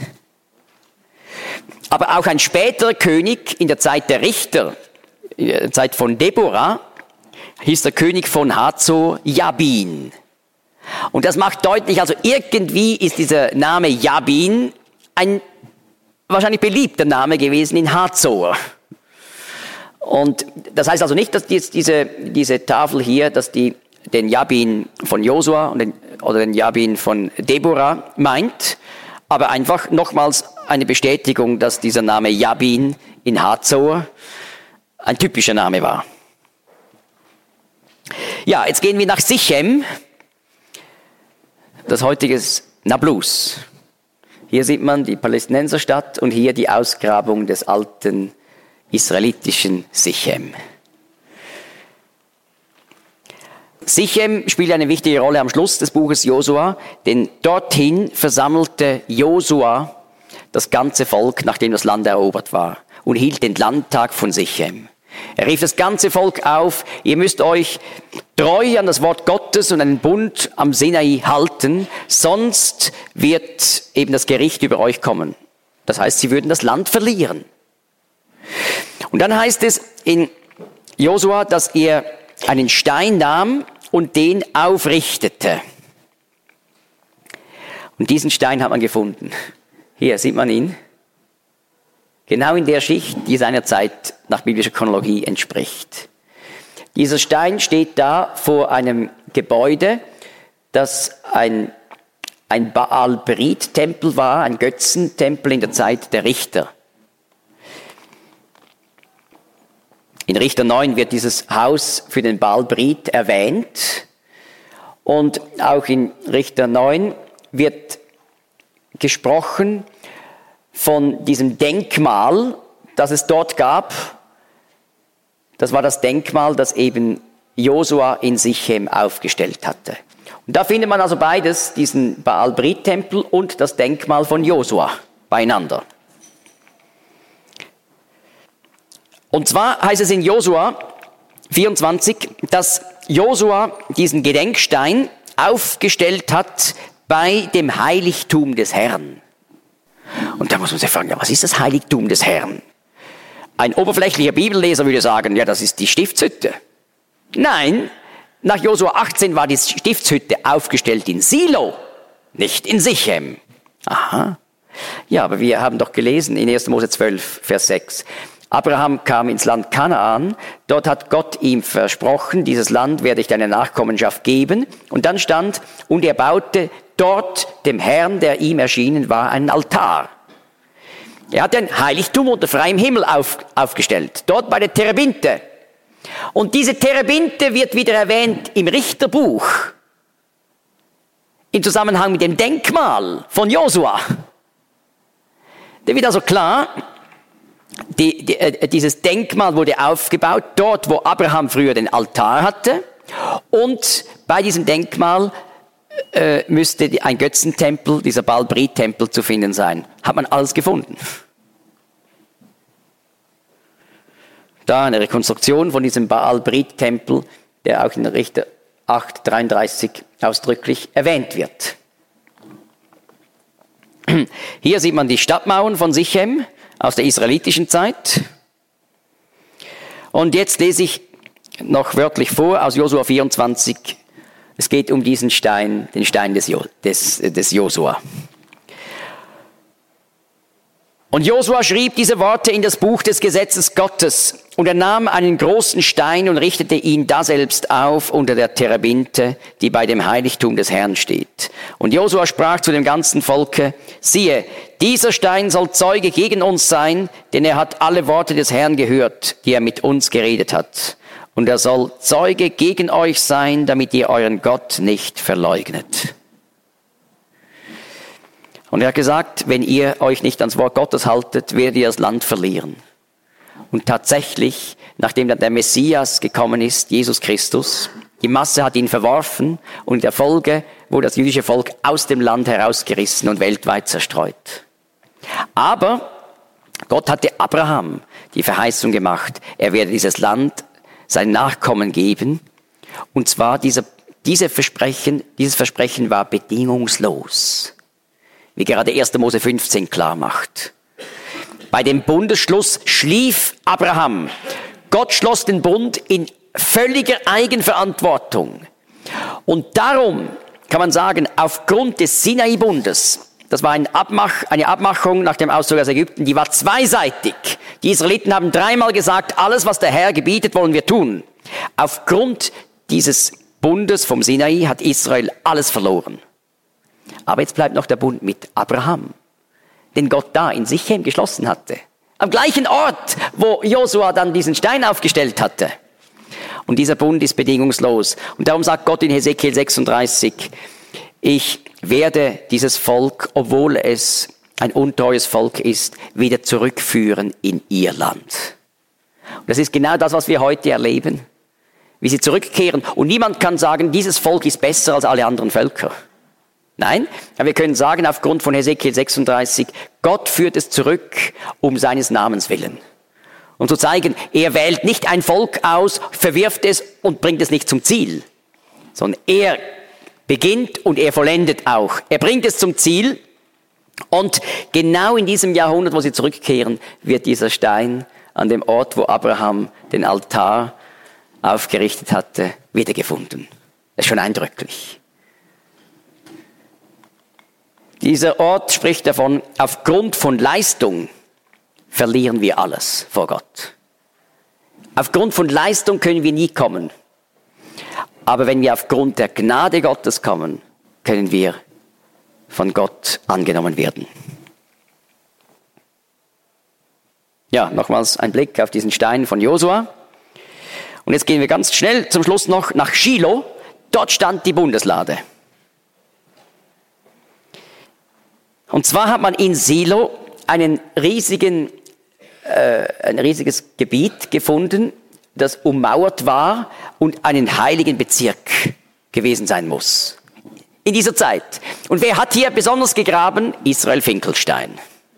Aber auch ein späterer König in der Zeit der Richter, in der Zeit von Deborah, hieß der König von Hazor Jabin. Und das macht deutlich, also irgendwie ist dieser Name Jabin ein wahrscheinlich beliebter Name gewesen in Hazor. Und das heißt also nicht, dass diese, diese Tafel hier, dass die den Jabin von Josua und den, oder den Jabin von Deborah meint, aber einfach nochmals eine Bestätigung, dass dieser Name Jabin in Hazor ein typischer Name war. Ja, jetzt gehen wir nach Sichem, das heutige Nablus. Hier sieht man die Palästinenserstadt und hier die Ausgrabung des alten israelitischen Sichem. Sichem spielt eine wichtige Rolle am Schluss des Buches Josua, denn dorthin versammelte Josua das ganze Volk, nachdem das Land erobert war, und hielt den Landtag von Sichem. Er rief das ganze Volk auf, ihr müsst euch treu an das Wort Gottes und einen Bund am Sinai halten, sonst wird eben das Gericht über euch kommen. Das heißt, sie würden das Land verlieren. Und dann heißt es in Josua, dass er einen Stein nahm und den aufrichtete. Und diesen Stein hat man gefunden. Hier sieht man ihn. Genau in der Schicht, die seiner Zeit nach biblischer Chronologie entspricht. Dieser Stein steht da vor einem Gebäude, das ein, ein Baal-Berit-Tempel war, ein Götzentempel in der Zeit der Richter. In Richter neun wird dieses Haus für den Baal-Berit erwähnt und auch in Richter neun wird gesprochen von diesem Denkmal, das es dort gab. Das war das Denkmal, das eben Josua in Sichem aufgestellt hatte. Und da findet man also beides, diesen Baal-Berit-Tempel und das Denkmal von Josua beieinander. Und zwar heißt es in Josua vierundzwanzig, dass Josua diesen Gedenkstein aufgestellt hat bei dem Heiligtum des Herrn. Und da muss man sich fragen, ja, was ist das Heiligtum des Herrn? Ein oberflächlicher Bibelleser würde sagen, ja, das ist die Stiftshütte. Nein, nach Josua achtzehn war die Stiftshütte aufgestellt in Silo, nicht in Sichem. Aha. Ja, aber wir haben doch gelesen in erster Mose zwölf, Vers sechs. Abraham kam ins Land Kanaan. Dort hat Gott ihm versprochen, dieses Land werde ich deiner Nachkommenschaft geben. Und dann stand, und er baute dort dem Herrn, der ihm erschienen war, einen Altar. Er hat ein Heiligtum unter freiem Himmel auf, aufgestellt, dort bei der Terebinte. Und diese Terebinte wird wieder erwähnt im Richterbuch, im Zusammenhang mit dem Denkmal von Josua. Da wird also klar, die, die, äh, dieses Denkmal wurde aufgebaut, dort wo Abraham früher den Altar hatte. Und bei diesem Denkmal äh, müsste ein Götzentempel, dieser Baal-Brit-Tempel zu finden sein. Hat man alles gefunden. Da eine Rekonstruktion von diesem Baal-Brit-Tempel, der auch in Richter acht dreiunddreißig ausdrücklich erwähnt wird. Hier sieht man die Stadtmauern von Sichem aus der israelitischen Zeit. Und jetzt lese ich noch wörtlich vor aus Josua vierundzwanzig. Es geht um diesen Stein, den Stein des, jo, des, des Josua. Und Josua schrieb diese Worte in das Buch des Gesetzes Gottes. Und er nahm einen großen Stein und richtete ihn daselbst auf unter der Terebinte, die bei dem Heiligtum des Herrn steht. Und Josua sprach zu dem ganzen Volke, siehe, dieser Stein soll Zeuge gegen uns sein, denn er hat alle Worte des Herrn gehört, die er mit uns geredet hat. Und er soll Zeuge gegen euch sein, damit ihr euren Gott nicht verleugnet. Und er hat gesagt, wenn ihr euch nicht ans Wort Gottes haltet, werdet ihr das Land verlieren. Und tatsächlich, nachdem dann der Messias gekommen ist, Jesus Christus, die Masse hat ihn verworfen und in der Folge wurde das jüdische Volk aus dem Land herausgerissen und weltweit zerstreut. Aber Gott hatte Abraham die Verheißung gemacht, er werde dieses Land seinen Nachkommen geben. Und zwar dieser, diese Versprechen, dieses Versprechen war bedingungslos. Wie gerade erster Mose fünfzehn klar macht. Bei dem Bundesschluss schlief Abraham. Gott schloss den Bund in völliger Eigenverantwortung. Und darum kann man sagen, aufgrund des Sinai-Bundes, das war eine, Abmach, eine Abmachung nach dem Auszug aus Ägypten, die war zweiseitig. Die Israeliten haben dreimal gesagt, alles, was der Herr gebietet, wollen wir tun. Aufgrund dieses Bundes vom Sinai hat Israel alles verloren. Aber jetzt bleibt noch der Bund mit Abraham, den Gott da in Sichem geschlossen hatte. Am gleichen Ort, wo Josua dann diesen Stein aufgestellt hatte. Und dieser Bund ist bedingungslos. Und darum sagt Gott in Hesekiel sechsunddreißig, ich werde dieses Volk, obwohl es ein untreues Volk ist, wieder zurückführen in ihr Land. Und das ist genau das, was wir heute erleben. Wie sie zurückkehren. Und niemand kann sagen, dieses Volk ist besser als alle anderen Völker. Nein, aber wir können sagen, aufgrund von Hesekiel sechsunddreißig, Gott führt es zurück um seines Namens willen. Um zu zeigen, er wählt nicht ein Volk aus, verwirft es und bringt es nicht zum Ziel. Sondern er beginnt und er vollendet auch. Er bringt es zum Ziel und genau in diesem Jahrhundert, wo sie zurückkehren, wird dieser Stein an dem Ort, wo Abraham den Altar aufgerichtet hatte, wiedergefunden. Das ist schon eindrücklich. Dieser Ort spricht davon, aufgrund von Leistung verlieren wir alles vor Gott. Aufgrund von Leistung können wir nie kommen. Aber wenn wir aufgrund der Gnade Gottes kommen, können wir von Gott angenommen werden. Ja, nochmals ein Blick auf diesen Stein von Josua. Und jetzt gehen wir ganz schnell zum Schluss noch nach Schilo. Dort stand die Bundeslade. Und zwar hat man in Silo einen riesigen, äh, ein riesiges Gebiet gefunden, das ummauert war und einen heiligen Bezirk gewesen sein muss. In dieser Zeit. Und wer hat hier besonders gegraben? Israel Finkelstein.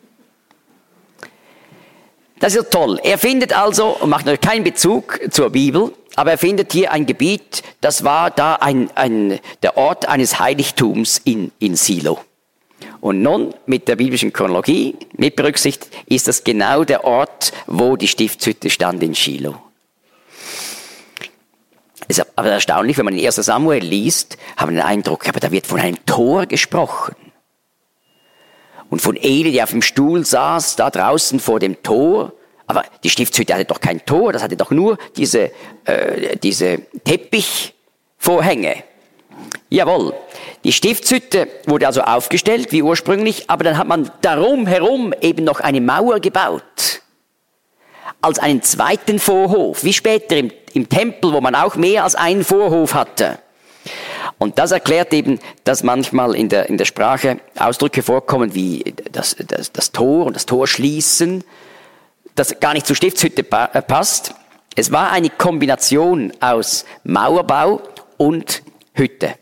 Das ist toll. Er findet also, und macht natürlich keinen Bezug zur Bibel, aber er findet hier ein Gebiet, das war da ein, ein, der Ort eines Heiligtums in, in Silo. Und nun, mit der biblischen Chronologie, mit berücksichtigt, ist das genau der Ort, wo die Stiftshütte stand in Schilo. Es ist aber erstaunlich, wenn man in erster Samuel liest, haben wir den Eindruck, aber da wird von einem Tor gesprochen. Und von Eli, der auf dem Stuhl saß, da draußen vor dem Tor, aber die Stiftshütte hatte doch kein Tor, das hatte doch nur diese, äh, diese Teppichvorhänge. Jawohl, die Stiftshütte wurde also aufgestellt, wie ursprünglich, aber dann hat man darum herum eben noch eine Mauer gebaut. Als einen zweiten Vorhof, wie später im, im Tempel, wo man auch mehr als einen Vorhof hatte. Und das erklärt eben, dass manchmal in der, in der Sprache Ausdrücke vorkommen wie das, das, das Tor und das Tor schließen, das gar nicht zur Stiftshütte pa- äh, passt. Es war eine Kombination aus Mauerbau und Hütte.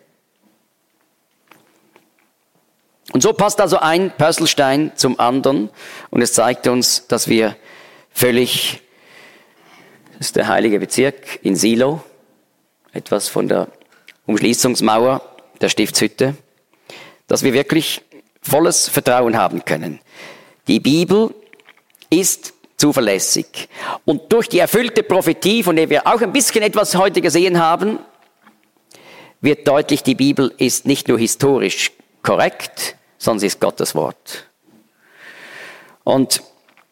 Und so passt also ein Pörselstein zum anderen und es zeigt uns, dass wir völlig, das ist der heilige Bezirk in Silo, etwas von der Umschließungsmauer der Stiftshütte, dass wir wirklich volles Vertrauen haben können. Die Bibel ist zuverlässig. Und durch die erfüllte Prophetie, von der wir auch ein bisschen etwas heute gesehen haben, wird deutlich, die Bibel ist nicht nur historisch korrekt, sondern sie ist Gottes Wort. Und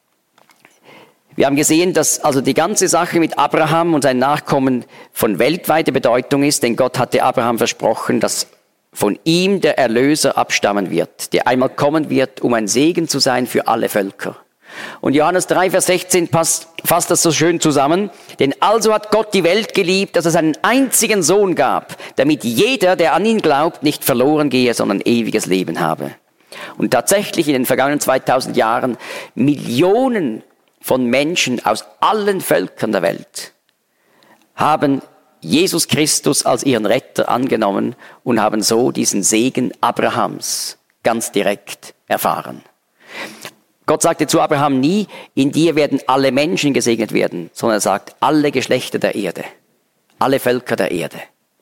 wir haben gesehen, dass also die ganze Sache mit Abraham und seinen Nachkommen von weltweiter Bedeutung ist, denn Gott hatte Abraham versprochen, dass von ihm der Erlöser abstammen wird, der einmal kommen wird, um ein Segen zu sein für alle Völker. Und Johannes drei, Vers sechzehn passt, fasst das so schön zusammen. Denn also hat Gott die Welt geliebt, dass es einen einzigen Sohn gab, damit jeder, der an ihn glaubt, nicht verloren gehe, sondern ewiges Leben habe. Und tatsächlich in den vergangenen zweitausend Jahren Millionen von Menschen aus allen Völkern der Welt haben Jesus Christus als ihren Retter angenommen und haben so diesen Segen Abrahams ganz direkt erfahren. Gott sagte zu Abraham nie, in dir werden alle Menschen gesegnet werden, sondern er sagt, alle Geschlechter der Erde, alle Völker der Erde.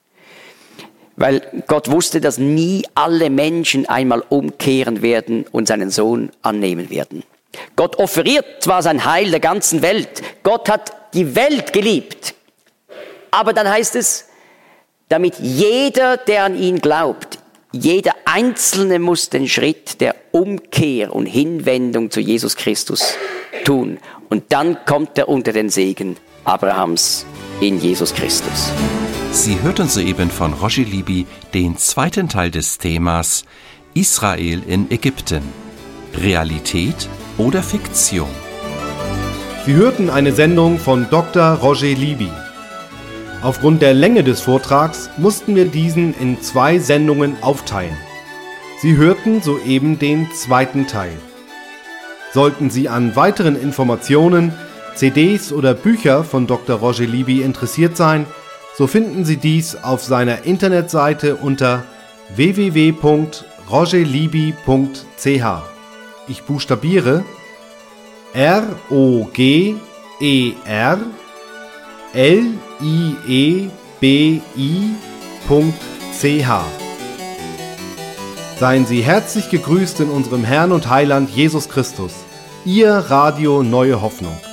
Weil Gott wusste, dass nie alle Menschen einmal umkehren werden und seinen Sohn annehmen werden. Gott offeriert zwar sein Heil der ganzen Welt, Gott hat die Welt geliebt, aber dann heißt es, damit jeder, der an ihn glaubt, jeder Einzelne muss den Schritt der Umkehr und Hinwendung zu Jesus Christus tun. Und dann kommt er unter den Segen Abrahams in Jesus Christus. Sie hörten soeben von Roger Libby den zweiten Teil des Themas Israel in Ägypten. Realität oder Fiktion? Sie hörten eine Sendung von Doktor Roger Libby. Aufgrund der Länge des Vortrags mussten wir diesen in zwei Sendungen aufteilen. Sie hörten soeben den zweiten Teil. Sollten Sie an weiteren Informationen, C Ds oder Bücher von Doktor Roger Libby interessiert sein, so finden Sie dies auf seiner Internetseite unter w w w punkt roger libby punkt c h. Ich buchstabiere R O G E R L I E B I punkt c h. Seien Sie herzlich gegrüßt in unserem Herrn und Heiland Jesus Christus. Ihr Radio Neue Hoffnung.